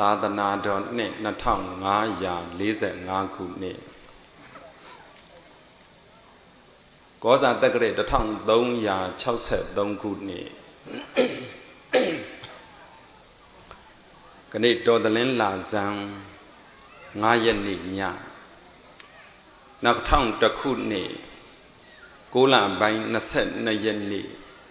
သာသနာတော်နှစ်2545ခုနှစ်ကောဇာတက္ကရာ1363ခုနှစ်ကနေ့တော်သလင်းလာဇန်9ရက်နေ့ည2001ခုနှစ်6လပိုင်း22ရက်နေ့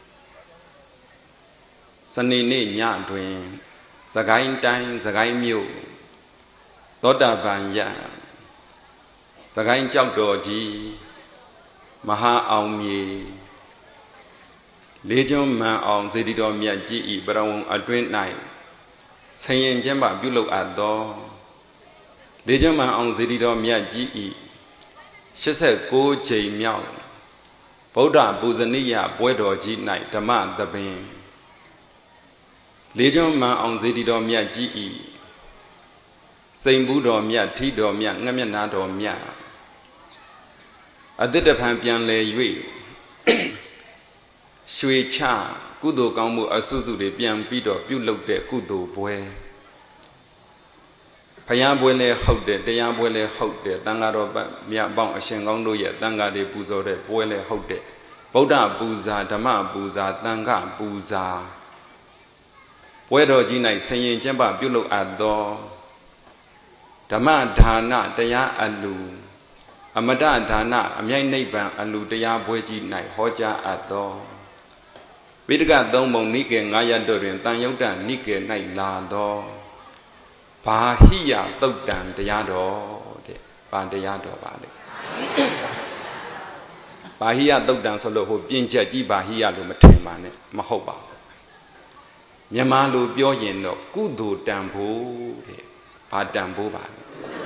စနေနေ့ညတွင်စကိုင်းတိုင်းစကိုင်းမြို့သောတာပန်ရစကိုင်းကျောက်တော်ကြီးမဟာအောင်မြေလေးကျွန်းမှန်အောင်စေတီတော်မြတ်ကြီးဤပရဝုံအတွင်း၌ဆင်ရင်ကျင်းပပြုလုပ်အပ်သောလေးကျွန်းမှန်အောင်စေတီတော်မြတ်ကြီးဤ89ကြိမ်မြောက်ဗုဒ္ဓပူဇနိယပွဲတော်ကြီး၌ဓမ္မသဘင်လေးကျွန်းမှန်အောင်စေတီတော်မြတ်ကြီးဤစိန်ဘူးတော်မြတ်ထီတော်မြတ်ငှက်မျက်နှာတော်မြတ်အတိတ္တဖန်ပြန်လဲ၍ရွှေချကုသိုလ်ကောင်းမှုအစုစုတွေပြန်ပြီးတော့ပြုလုပ်တဲ့ကုသိုလ်ပွဲဘုရားပွဲလဲဟုတ်တယ်တရားပွဲလဲဟုတ်တယ်တန်ဃာတော်မြတ်ပေါင်းအရှင်ကောင်းတို့ရဲ့တန်ဃာတွေပူဇော်တဲ့ပွဲလဲဟုတ်တယ်ဗုဒ္ဓပူဇာဓမ္မပူဇာတန်ဃပူဇာပွဲတော်ကြီး၌ဆင်ရင်ကျင့်ပပြုလုပ်အပ်သောဓမ္မဒါနတရားအလူအမတဒါနအမြိုက်နိဗ္ဗာန်အလူတရားပွဲကြီး၌ဟောကြားအပ်သောဝိတကသုံးပုံနိကေ9ရပ်တို့တွင်တန်ယုတ်တနိကေ၌လာသောဘာဟိယသုတ်တံတရားတော်တဲ့ဘာတရားတော်ပါလေဘာဟိယသုတ်တံဆိုလို့ဟိုပြင်းချက်ကြီးဘာဟိယလို့မထင်ပါနဲ့မဟုတ်ပါဘူးမြန်မာလိုပြောရင်တော့ကုသိုလ်တန်ဖိုးတဲ့ဘာတန်ဖိုးပါလဲ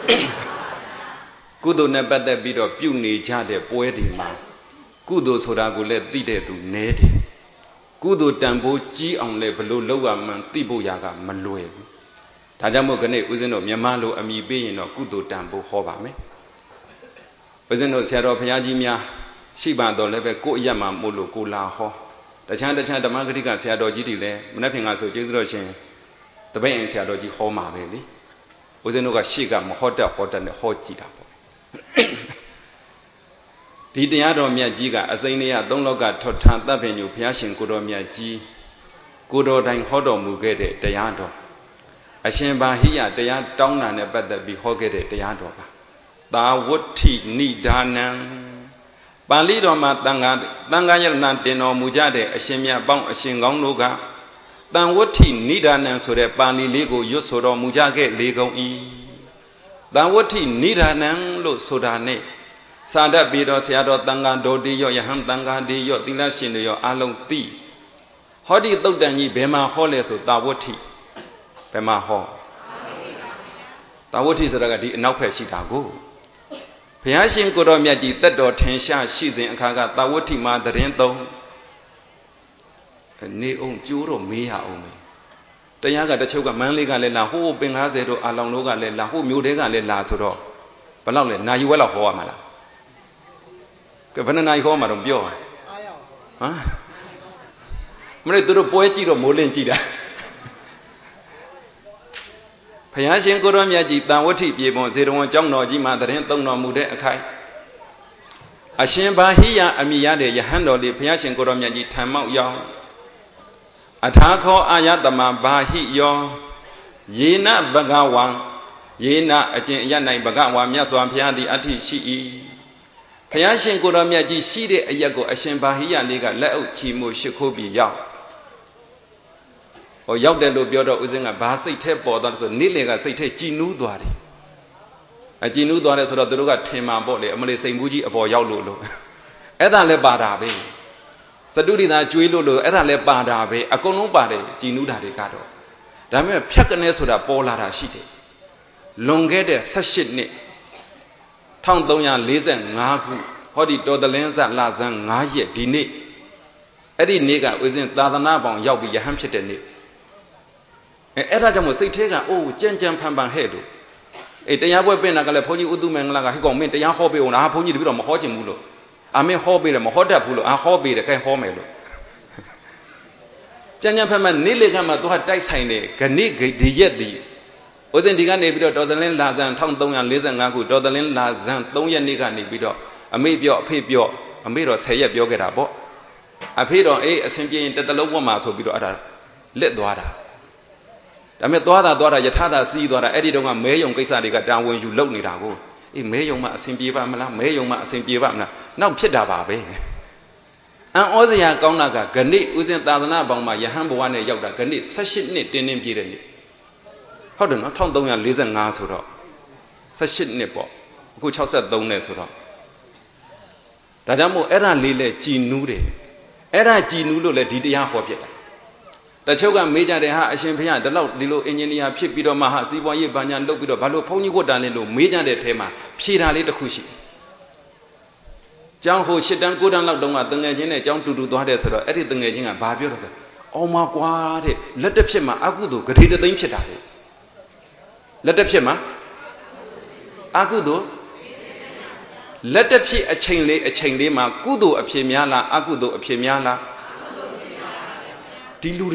ကုသိုလ်နဲ့ပတ်သက်ပြီးတော့ပြုနေကြတဲ့ပွဲတွေမှာကုသိုလ်ဆိုတာကိုလည်းသိတဲ့သူနည်းတယ်ကုသိုလ်တန်ဖိုးကြီးအောင်လည်းဘလို့လောက်ရမှန်းသိဖို့ရာကမလွယ်ဘူးဒါကြောင့်မို့ခဏဦးဇင်းတို့မြန်မာလိုအမိပေးရင်တော့ကုသိုလ်တန်ဖိုးဟောပါမယ်ဦးဇင်းတို့ဆရာတော်ဘုရားကြီးများရှိပါတော့လည်းပဲကိုယ့်အရက်မှာမို့လို့ကိုလာဟောတခြားဓမ္မဂရိကဆရာတော်ကြီးတွေလည်းမနေ့ဖြင့်ကဆိုကျေးဇူးတော်ရှင်တပည့်ရင်ဆရာတော်ကြီးဟောမှာပဲလေဦးဇင်းတို့ကရှေ့ကမဟောတတ်နဲ့ဟောကြည့်တာပေါ့ဒီတရားတော်မြတ်ကြီးကအစိမ့်နေရသုံးလောကထွတ်ထသဗ္ဗညုဘုရားရှင်ကိုတော်မြတ်ကြီးကိုတော်တိုင်ဟောတော်မူခဲ့တဲ့တရားတော်အရှင်ဘာဟိယတရားတောင်းတာနဲ့ပတ်သက်ပြီးဟောခဲ့တဲ့တရားတော်ပါသာဝတ္ထိနိဒါနံပါဠိတော်မှာသံဃာယရဏတင်တော်မူကြတဲ့အရှင်မြတ်ပေါင်းအရှင်ကောင်းတို့ကတန်ဝတ္ထိနိဒါနံဆိုတဲ့ပါဠိလေးကိုရွတ်ဆိုတော်မူကြခဲ့လေကုန်၏တန်ဝတ္ထိနိဒါနံလို့ဆိုတာနဲ့စာတတ်ပြီးတော့ဆရာတော်တန်ဃာတော်တိရောယဟန်တန်ဃာတိရောသီလရှင်တွေရောအလုံးသိဟောဒီသုတ်တန်ကြီးဘယ်မှာဟောလဲဆိုတာဝတ္ထိဘယ်မှာဟောတာဝတ္ထိဆိုတာကဒီအနောက်ဘက်ရှိတာကိုဘုရားရှင်ကိုတော်မြတ်ကြီးတက်တော်ထင်ရှားရှိစဉ်အခါကတာဝတ္ထိမှာသတင်းသုံးနေအောင်ကျိုးတော့မေးရအောင်မယ်တရားကတချို့ကမန်းလေးကလည်းလာဟိုးပင်90တို့အာလောင်တို့ကလည်းလာဟိုးမျိုးတဲကလည်းလာဆိုတော့ဘယ်လောက်လဲနာယူဝက်လောက်ဟောရမှာလားကဲဘယ်နှစ်နာရီဟောမှာတော့ပြောဟမ်မနေ့သူတို့ပွဲကြည့်တော့မိုးလင်းကြည့်တာဘုရားရှင်ကိုရောမြတ်ကြီးတန်ဝတ္ထိပြေပွန်ဇေရဝံကျောင်းတော်ကြီးမှာသတင်းသုံးတော်မူတဲ့အခိုက်အရှင်ဘာဟိယအမိရတဲ့ယဟန်တော်လေးဘုရားရှင်ကိုရောမြတ်ကြီးထံမောက်ရောက်အထာခောအာယတမဘာဟိယောယေနဘဂဝံယေနအကျင့်အရ၌ဘဂဝါမြတ်စွာဘုရားသည်အဋ္ဌိရှိ၏ဘုရားရှင်ကိုရောမြတ်ကြီးရှိတဲ့အရက်ကိုအရှင်ဘာဟိယလေးကလက်အုပ်ချီမှုရှိခိုးပြီးရောက်ဟောရောက်တယ်လို့ပြောတော့ဦးဇင်းကဘာစိတ်ထဲပေါ်သွားတယ်ဆိုနေ့လေကစိတ်ထဲကြည်နူးသွားတယ်အကြည်နူးသွားတယ်ဆိုတော့သူတို့ကထင်မှပေါ့လေအမလေးစိန်ဘူးကြီးအပေါ်ရောက်လို့အဲ့ဒါလည်းပါတာပဲစတုရိသာကျွေးလို့အဲ့ဒါလည်းပါတာပဲအကုန်လုံးပါတယ်ကြည်နူးတာတွေကတော့ဒါပေမဲ့ဖြတ်ကနေဆိုတာပေါ်လာတာရှိတယ်လွန်ခဲ့တဲ့18နှစ်1345ခုဟောဒီတော်တလင်းဇလဇန်9ရက်ဒီနေ့အဲ့ဒီနေ့ကဦးဇင်းသာသနာပေါင်းရောက်ပြီးယဟန်ဖြစ်တဲ့နေ့အဲ့ဒါကြောင့်မို့စိတ်ထဲကအိုးကြံဖန်ဟဲ့လို့တရားပွဲပြင်တာကလည်းဘုန်းကြီးဥတုမင်္ဂလာကဟဲ့ကောင်မင်းတရားဟောပေးအောင်လားဘုန်းကြီးတပည့်တော်မဟောချင်ဘူးလို့အမင်းဟောပေးတယ်မဟောတတ်ဘူးလို့ဟောပေးတယ်ကဲဟောမယ်လို့ကြံဖန်နေ့လေကမှသူကတိုက်ဆိုင်တယ်ဂဏိဂိဒီရက်သည်ဥစဉ်ဒီကနေပြီးတော့တော်သလင်းလာဇန်1345ခုတော်သလင်းလာဇန်3ရက်နေ့ကနေပြီးတော့အမေပြောအဖေပြောအမေတော့10ရက်ပြောခဲ့တာပေါ့အဖေတော့အဆင်ပြေရင်တစ်တလုံးဝတ်မှာဆိုပြီးတော့အဲ့ဒါလက်သွားတာဒါပေမဲ့သွားတာယထာတာစီးသွားတာအဲ့ဒီတော့ကမဲယုံကိစ္စတွေကတာဝန်ယူလုပ်နေတာကိုမဲယုံမှအဆင်ပြေပါမလားမဲယုံမှအဆင်ပြေပါမလားနောက်ဖြစ်တာပါပဲအံဩစရာကောင်းတာကဂဏိဥစဉ်သာသနာပေါင်းမှာယဟန်ဘဝနဲ့ရောက်တာဂဏိ18နှစ်တင်းပြည့်တဲ့နေ့ဟုတ်တယ်နော်1345ဆိုတော့18နှစ်ပေါ့အခု63နဲ့ဆိုတော့ဒါကြောင့်မို့အဲ့ဒါလေးလဲကြည်နူးတယ်အဲ့ဒါကြည်နူးလို့လဲဒီတရားဟောဖြစ်တာတချို့ကမေးကြတယ်ဟာအရှင်ဘုရားဒီလောက်ဒီလိုအင်ဂျင်နီယာဖြစ်ပြီးတော့မှဟာစီးပွားရေးဘာညာလုပ်ပြီးတော့ဘာလို့ဘုန်းကြီးဝတ်တာလဲလို့မေးကြတဲ့ထဲမှာဖြေတာလေးတစ်ခုရှိတယ်ကျောင်းဟို8တန်း9တန်းလောက်တုန်းကတငယ်ချင်းနဲ့ကျောင်းတူတူသွားတယ်ဆိုတော့အဲ့ဒီတငယ်ချင်းကဘာပြောတော့ဆိုအော်မကွာတဲ့လက်တစ်ဖြစ်မှာအကုသိုလ်ဂတိတသိန်းဖြစ်တာလေလက်တစ်ဖြစ်မှာအကုသိုလ်လက်တစ်ဖြစ်အချိန်လေးမှာကုသိုလ်အဖြစ်များလားအကုသိုလ်အဖြစ်များလားဒီလူ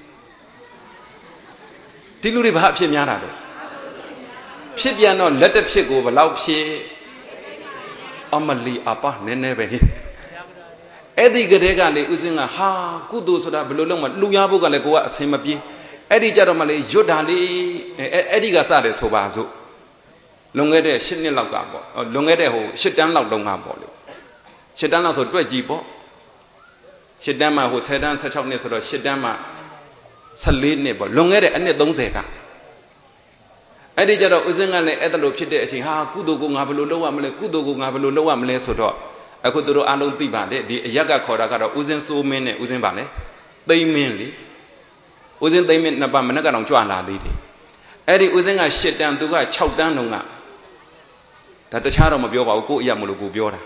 တွေဘာအဖြစ်များတာလဲဖြစ်ပြန်တော့လက်တစ်ဖြစ်ကိုဘယ်လောက်ဖြစ်အမလီအပါနည်းနည်းပဲအဲ့ဒီကလေးကလေဥစဉ်ကဟာကုသိုလ်ဆိုတာဘယ်လိုလုပ်မှလူရဖို့ကလည်းကိုကအဆင်မပြေအဲ့ဒီကြတော့မှလေရွတ်တာလေအဲ့ဒီကစတယ်ဆိုပါစို့လွန်ခဲ့တဲ့7နှစ်လောက်ကပေါ့လွန်ခဲ့တဲ့7တန်းလောက်တုန်းကပေါ့လေ7တန်းလောက်ဆိုတွက်ကြည့်ပေါ့7တန်းမှာ10တန်း16နှစ်ဆိုတော့7တန်းမှာ14နှစ်ပေါ့လွန်ခဲ့တဲ့အနှစ်30ကအဲ့ဒီကြတော့ဥစဉ်ကလည်းအဲ့ဒါလိုဖြစ်တဲ့အချိန်ဟာကုသိုလ်ကိုငါဘယ်လိုလုပ်ရမလဲကုသိုလ်ကိုငါဘယ်လိုလုပ်ရမလဲဆိုတော့အခုတို့အားလုံးသိပါတယ်ဒီအရက်ကခေါ်တာကတော့ဥစဉ်စိုးမင်းနဲ့ဥစဉ်ပါလေသိမ့်မင်းလေဥစဉ်သိမ့်မင်းနှစ်ပါးမနက်ကတော့ကြွလာသေးတယ်အဲ့ဒီဥစဉ်က7တန်းသူက6တန်းတုန်းကဒါတခြားတော့မပြောပါဘူးကိုယ့်အရာမလို့ကိုပြောတာ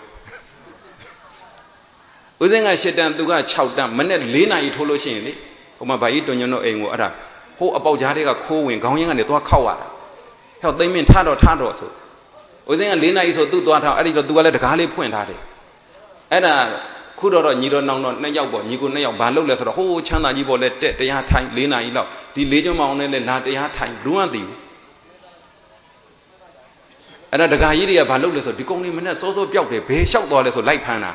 ဥစဉ်က7တန်းသူက6တန်းမနေ့4နာရီထိုးလို့ရှိရင်လေဟိုမှာဗာကြီးတွင်ညွန့်တို့အိမ်ကိုအဲ့ဒါဟိုအပေါက်ကြားတွေကခိုးဝင်ခေါင်းရင်းကနေသွားခောက်ရတာဟဲ့သိမ့်မင်းထားတော့ဆိုဥစဉ်က4နာရီဆိုသူ့သွားထားအဲ့ဒီတော့သူကလည်းတကားလေးဖွင့်ထားတယ်အဲ့ဒါခုတော့ညီတော်နောင်တော့2ယောက်ပေါ့ညီကို2ယောက်ဘာလုပ်လဲဆိုတော့ဟိုးချမ်းသာကြီးပေါ့လဲတက်တရားထိုင်4နာရီလောက်ဒီ4ကျွန်းမောင်နဲ့လဲလာတရားထိုင်ဘူးမှသိဘူးအဲ့ဒါတကားကြီးတွေကဘာလုပ်လဲဆိုဒီကုန်းလေးမနဲ့စောစောပျောက်တယ်ဘယ်လျှောက်သွားလဲဆိုလိုက်ဖမ်းတာ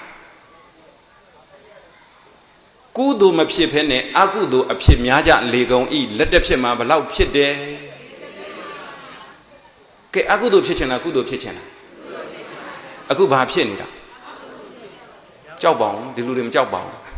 ကုသိုလ်မဖြစ်ဖဲနဲ့အကုသိုလ်အဖြစ်များကြလေကုန်ဤလက်တစ်ဖြစ်မှာဘလောက်ဖြစ်တယ်ကဲအကုသိုလ်ဖြစ်ချင်လားကုသိုလ်ဖြစ်ချင်လားအခုဘာဖြစ်နေတာကြောက်ပါအောင်ဒီလူတွေမကြောက်ပါဘူး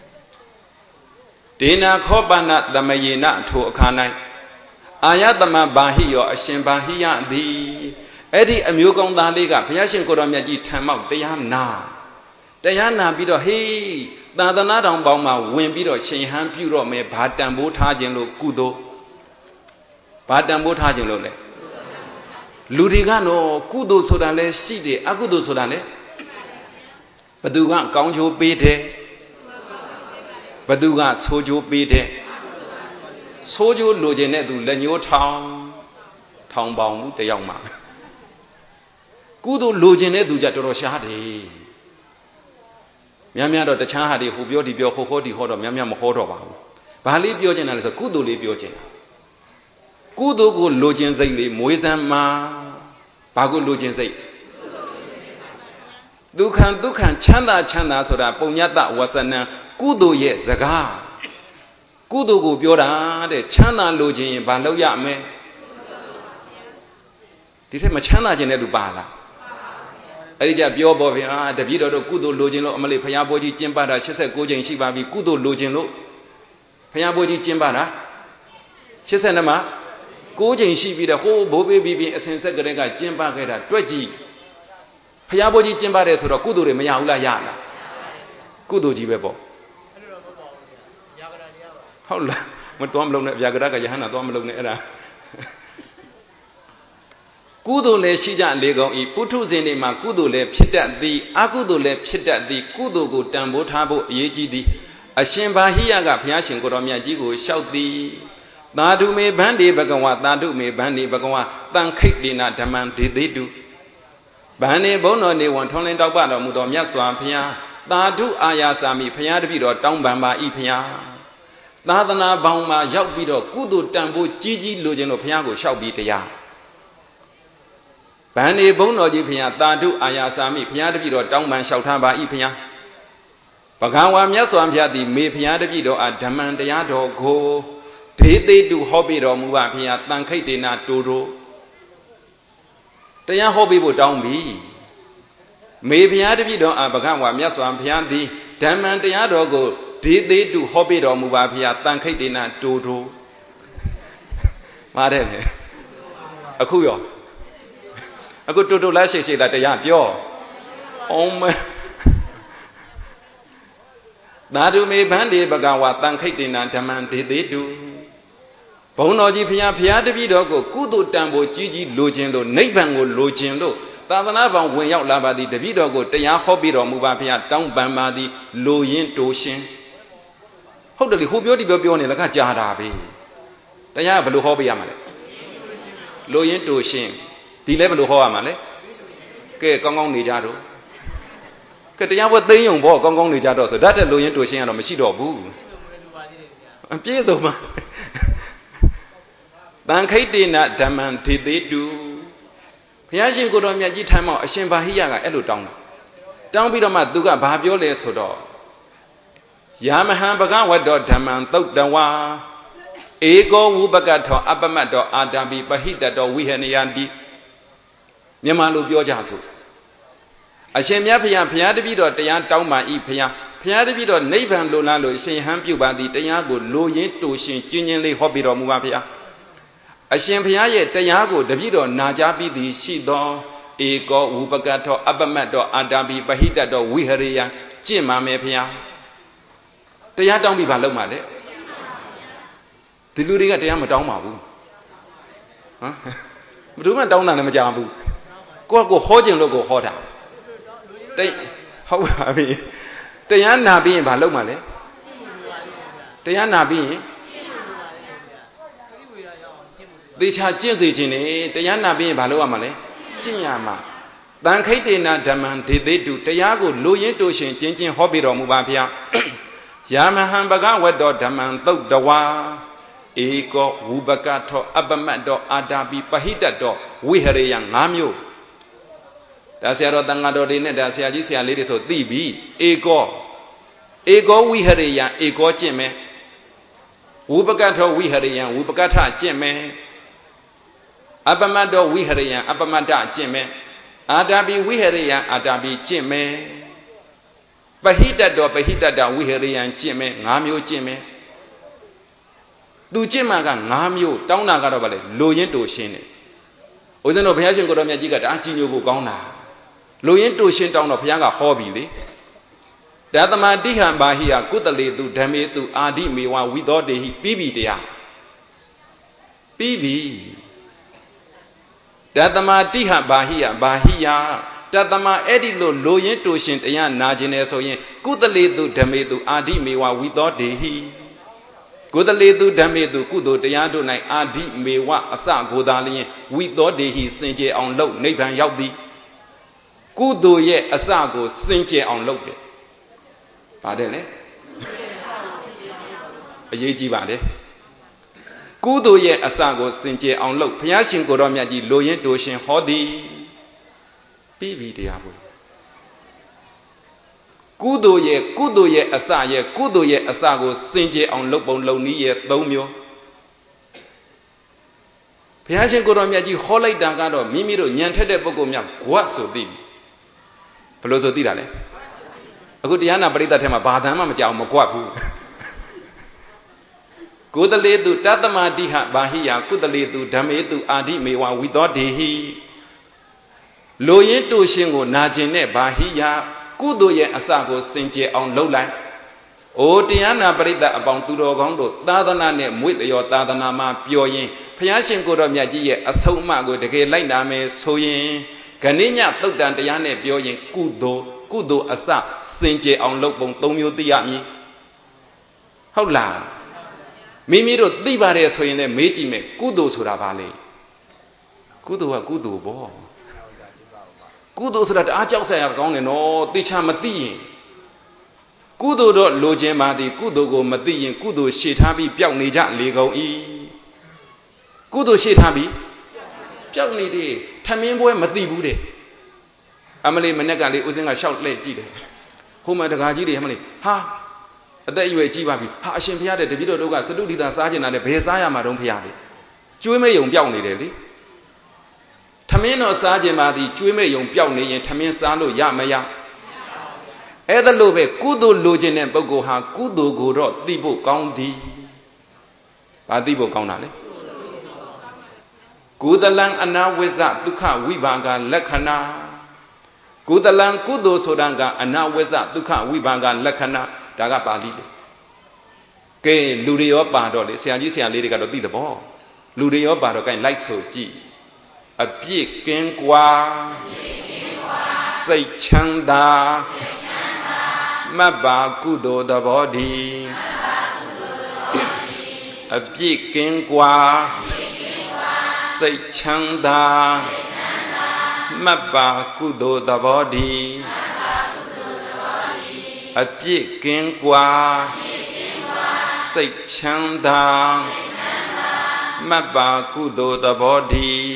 ဒေနာခောပနသမယေနထိုအခါ၌အာယတမဘာဟိယောအရှင်ဘာဟိယသည်အဲ့ဒီအမျိုးကောင်းသားလေးကဘုရားရှင်ကိုတော်မြတ်ကြီးထံမောက်တရားနာပြီးတော့ဟေးသာသနာတော်ပေါင်းမှာဝင်ပြီးတော့ရှင်ဟန်ပြုတော့မယ်ဘာတန်ဖိုးထားခြင်းလို့ကုသိုလ်ဘာတန်ဖိုးထားခြင်းလို့လဲလူတွေကတော့ကုသိုလ်ဆိုတာလဲရှိတယ်အကုသိုလ်ဆိုတာလဲဘသူကကောင်းချိုးပေးတယ်ဘသူကဆိုးချိုးပေးတယ်ဆိုးချိုးလိုချင်တဲ့သူလက်ညှိုးထောင်ပေါင်မှုတယောက်မှကုသိုလ်လိုချင်တဲ့သူကြတော်တော်ရှားတယ်များတော့တခြားဟာတွေဟိုပြောဒီပြောဟိုဒီဟောတော့များမဟောတော့ပါဘူးဘာလေးပြောချင်တာလဲဆိုကုသိုလ်လေးပြောချင်တာကုသိုလ်ကိုလိုချင်စိတ်လေးမွေးစမ်းမှာဘာကိုလိုချင်စိတ်ဒုက္ခံချမ်းသာဆိုတာပုံညတဝဆနံကုသိုလ်ရဲ့စကားကုသိုလ်ကိုပြောတာတဲ့ချမ်းသာလိုချင်ရင်ဘာလုပ်ရမလဲဒီထက်မချမ်းသာခြင်းတဲ့လူပါလားအဲ့ဒီကြပြောပေါ်ဗျာတပည့်တော်တို့ကုသိုလ်လိုချင်လို့အမလေးဘုရားဘိုးကြီးကျင့်ပါတာ89ကြိမ်ရှိပါပြီကုသိုလ်လိုချင်လို့ဘုရားဘိုးကြီးကျင့်ပါတာ82မှာ9ကြိမ်ရှိပြီးတော့ဟိုးဘိုးပေးပြီးအစဉ်ဆက်ကလေးကကျင့်ပါခဲ့တာတွက်ကြည့်ဘုရားဘိုးကြီးကျင့်ပါတယ်ဆိုတော့ကုသိုလ်တွေမရဘူးလားရလားကုသိုလ်ကြီးပဲပေါ့အဲ့လိုတော့မပေါ့ဘူးဗျာဗျာကရရပါဟုတ်လားမတော်မလုံးနဲ့ဗျာကရကယဟန္တာတော်မလုံးနဲ့အဲ့ဒါကုသိုလ်လည်းရှိကြလေကုန်ဤပုထုဇဉ်တွေမှာကုသိုလ်လည်းဖြစ်တတ်သည်အကုသိုလ်လည်းဖြစ်တတ်သည်ကုသိုလ်ကိုတန်ဖိုးထားဖို့အရေးကြီးသည်အရှင်ဘာဟိယကဘုရားရှင်ကိုတော်မြတ်ကြီးကိုလျှောက်သည်သာဓုမေဗန္ဒီဘဂဝါသာဓုမေဗန္ဒီဘဂဝါတန်ခိတ်တေနဓမ္မံဒေသေးတုဗန္ဒီဘုန်းတော်နေဝန်ထုံးလင်းတောက်ပတော်မူသောမြတ်စွာဘုရားသာဓုအာယာစာမိဘုရားတပည့်တော်တောင်းပန်ပါဤဘုရားသာသနာပေါင်းမှာရောက်ပြီးတော့ကုသိုလ်တန်ဖိုးကြီးကြီးလိုချင်လို့ဘုရားကိုလျှောက်ပြီးတရားဗန္ဒီဘုန်းတော်ကြီးဘုရားတာဓုအာယာစာမိဘုရားတပည့်တော်တောင်းပန်လျှောက်ထားပါ၏ဘုရားဘဂဝါမြတ်စွာဘုရားသည်မေဘုရားတပည့်တော်အားဓမ္မံတရားတော်ကိုဒေသေတုဟောပေးတော်မူပါဘုရားတန်ခိတ်တေနာတူတို့တရားဟောပေးဖို့တောင်းပြီမေဘုရားတပည့်တော်အားဘဂဝါမြတ်စွာဘုရားသည်ဓမ္မံတရားတော်ကိုဒေသေတုဟောပေးတော်မူပါဘုရားတန်ခိတ်တေနာတူတို့ပါတယ်လေအခုရောအခုတူတူလားရှိရှိလားတရားပြောအောင်မသာဓုမေဗန္ဒီဘဂဝါတန်ခိတ်တေနာဓမ္မံဒေသေတုဘုန်းတော်ကြီးဘုရားတပည့်တော်ကိုကုသိုလ်တန်ဖို့ကြီးကြီးလိုချင်လို့နိဗ္ဗာန်ကိုလိုချင်လို့သာသနာပေါင်းဝင်ရောက်လာပါသည်တပည့်တော်ကိုတရားဟောပြီးတော်မူပါဘုရားတောင်းပန်ပါသည်လိုရင်းတိုရှင်ဟုတ်တယ်လေဟိုပြောဒီပြောနေလကကြားတာပဲတရားဘယ်လိုဟောပေးရမှာလဲလိုရင်းတိုရှင်ဒီလဲဘယ်လိုဟောရမှာလဲကဲကောင်းကောင်းနေကြတော့ကဲတရားဝတ်သိမ်းုံပေါ့ကောင်းကောင်းနေကြတော့ဆိုဓာတ်တဲ့လိုရင်းတိုရှင်ကတော့မရှိတော့ဘူးအပြည့်စုံပါတန်ခိတ်တေနဓမ္မံဒေသေတုဘုရားရှင်ကိုတော်မြတ်ကြီးထမ်းမောက်အရှင်ဘာဟိယကအဲ့လိုတောင်းပြီးတော့မှသူကဘာပြောလဲဆိုတော့ယာမဟံဘဂဝတ္တောဓမ္မံသုတ်တဝါဧကောဝုပကထောအပမတ်တောအာတံပိပဟိတတောဝိဟနယံတိမြန်မာလိုပြောကြစို့အရှင်မြတ်ဘုရားတပည့်တော်တရားတောင်းပါ၏ဘုရားတပည့်တော်နိဗ္ဗာန်လိုလားလို့ရှင်ဟန်ပြုပါသည်တရားကိုလိုရင်းတူရှင်ကျဉ်းချင်းလေးဟောပြတော်မူပါဘုရားအရှင်ဘုရားရဲ့တရားကိုတပည့်တော်နာကြားပြီးသည်ရှိသောဧကောဝုပကထောအပမတ်တောအာတံပိပဟိတတောဝိဟရိယံကျင့်ပါမယ်ဘုရားတရားတောင်းပြီးဘာလုပ်မှာလဲဒီလူတွေကတရားမတောင်းပါဘူးဟမ်ဘယ်သူမှတောင်းတာလည်းမကြဘူးကိုယ့်ကိုဟောခြင်းလို့ကိုဟောတာဟုတ်ပါပြီတရားနာပြီးရင်ဘာလုပ်မှာလဲတရားနာပြီးရင်သေချာကျင့်စေခြင်းနဲ့တရားနာပြီးရင်ဘာလုပ်ရမှာလဲကျင့်ရမှာတန်ခိတ်တေနာဓမ္မံဒေသေတုတရားကိုလိုရင်းတိုရှင်ကျင့်ဟောပြတော်မူပါဗျာယာမဟံဘဂဝတ္တောဓမ္မံသုတ်တဝါဧကောဝုပကထောအပမတ်တောအာတာပိပဟိတတောဝိဟရေယံ၅မျိုးဒါဆရာတော်တန်ဃာတော်တွေနဲ့ဒါဆရာကြီးဆရာလေးတွေဆိုသိပြီဧကောဝိဟရေယံဧကောကျင့်မယ်ဝုပကထောဝိဟရေယံဝုပကထကျင့်မယ်အပမတ်တောဝိဟရေယံအပမတ္တကျင့်မယ်အာတာပိဝိဟရေယံအာတာပိကျင့်မယ်ပဟိတတောပဟိတတဝိဟရေယံကျင့်မယ်၅မျိုးကျင့်မယ်သူကျင့်မှာက၅မျိုးတောင်းတာကတော့ဗါလေလိုရင်းတိုရှင်းတယ်ဦးဇင်းတို့ဘုရားရှင်ကိုတော်မြတ်ကြီးကဒါကြည်ညိုဖို့ကောင်းတာလိုရင်းတိုရှင်းတောင်းတော့ဘုရားကဟောပြီလေတသမတိဟံဘာဟိယကုတလေတုဓမ္မေတုအာဒိမေဝဝိသောတေဟိပြီးပြီတရားပြီးပြီတသမတိဟံဘာဟိယဘာဟိယတသမအဲ့ဒီလိုရင်းတိုရှင်းတရားနာခြင်းနဲ့ဆိုရင်ကုတလေတုဓမ္မေတုအာဒိမေဝဝိသောတေဟိကုသလေတုဓမ္မေတုကုသိုလ်တရားတို့၌အာဒိမေဝအစကိုသာလျင်ဝိသောတေဟိစင်ကြယ်အောင်လုပ်နိဗ္ဗာန်ရောက်သည်ကုသိုလ်ရဲ့အစကိုစင်ကြယ်အောင်လုပ်တယ်။ပါတယ်လေအရေးကြီးပါတယ်ကုသိုလ်ရဲ့အစကိုစင်ကြယ်အောင်လုပ်ဘုရားရှင်ကိုတော်မြတ်ကြီးလိုရင်းတိုရှင်ဟောသည်ပြီးပြီတရားဘူးကုသိုလ်ရဲ့အစရဲ့ကုသိုလ်ရဲ့အစကိုစင်ကြယ်အောင်လုပ်ပုံလုပ်နည်းရဲ့၃မျိုးဘုရားရှင်ကိုတော်မြတ်ကြီးဟောလိုက်တာကတော့မိမိတို့ညံထက်တဲ့ပုဂ္ဂိုလ်များဂွတ်ဆိုသိပြီဘယ်လိုဆိုသိတာလဲအခုတရားနာပရိသတ်ထဲမှာဘာသာမှမကြောက်မဂွတ်ဘူးကုသလေတုတတ္တမတိဟဘာဟိယကုသလေတုဓမ္မေတုအာဒိမေဝဝိသောဒေဟိလိုရင်းတူရှင်ကိုနာကျင်တဲ့ဘာဟိယကုသိုလ်ရဲ့အစကိုစင်ကြယ်အောင်လုပ်လိုက်။အိုတရားနာပရိသတ်အပေါင်းသူတော်ကောင်းတို့သာသနာနဲ့မွေ့လျော်သာသနာမှာပျော်ရင်ဘုရားရှင်ကိုတော်မြတ်ကြီးရဲ့အဆုံးအမကိုတကယ်လိုက်နာမယ်ဆိုရင်ဂဏိညသုတ်တန်တရားနဲ့ပြောရင်ကုသိုလ်အစစင်ကြယ်အောင်လုပ်ပုံ၃မျိုးသိရမည်။ဟုတ်လား။မိမိတို့သိပါတယ်ဆိုရင်လည်းမေးကြည့်မယ်ကုသိုလ်ဆိုတာဘာလဲ။ကုသိုလ်ကကုသိုလ်ပေါ့။ကုသိုလ်ဆိုတာတအားကြောက်စရာကောင်းတယ်နော်သိချာမသိရင်ကုသိုလ်တော့လိုချင်ပါသည်ကုသိုလ်ကိုမသိရင်ကုသိုလ်ရှေ့ထားပြီးပျောက်နေကြလေကုန်၏ကုသိုလ်ရှေ့ထားပြီးပျောက်နေတယ်ထမင်းပွဲမသိဘူးတဲ့အမလေးမနေ့ကလေးဦးစင်းကရှောက်လှည့်ကြည့်တယ်ဟိုမှာတကားကြီးတွေအမလေးဟာအသက်အရွယ်ကြီးပါပြီဟာအရှင်ဘုရားတဲ့တပည့်တော်တို့ကစတုဒိတာစားကျင်တာနဲ့ဘယ်စားရမှာတုံးဘုရားလေကျွေးမဲ့ယုံပျောက်နေတယ်လေထမင်းတော်စားကျင်ပါသည်ကျွေးမဲ့ယုံပျောက်နေရင်ထမင်းစားလို့ရမရအဲ့ဒါလို့ပဲကုသိုလ်လိုချင်တဲ့ပုဂ္ဂိုလ်ဟာကုသိုလ်ကိုတော့သိဖို့ကောင်းသည်ဘာသိဖို့ကောင်းတာလဲကုသလံအနာဝိဇ္ဇဒုက္ခဝိပါကလက္ခဏာကုသလံကုသိုလ်ဆိုတာကအနာဝိဇ္ဇဒုက္ခဝိပါကလက္ခဏာဒါကပါဠိလေကဲလူတွေရောပါတော့လေဆရာကြီးဆရာလေးတွေကတော့သိတယ်ပေါ့လူတွေရောပါတော့ gain လိုက်ဆိုကြည့်အပြစ်ကင်းကွာစိတ်ချမ်းသာမတ်ပါကုသိုလ်သဘောတည်းအပြစ်ကင်းကွာစိတ်ချမ်းသာမတ်ပါကုသိုလ်သဘောတည်းအပြစ်ကင်းကွာစိတ်ချမ်းသာမတ်ပါကုသိုလ်သဘောတည်း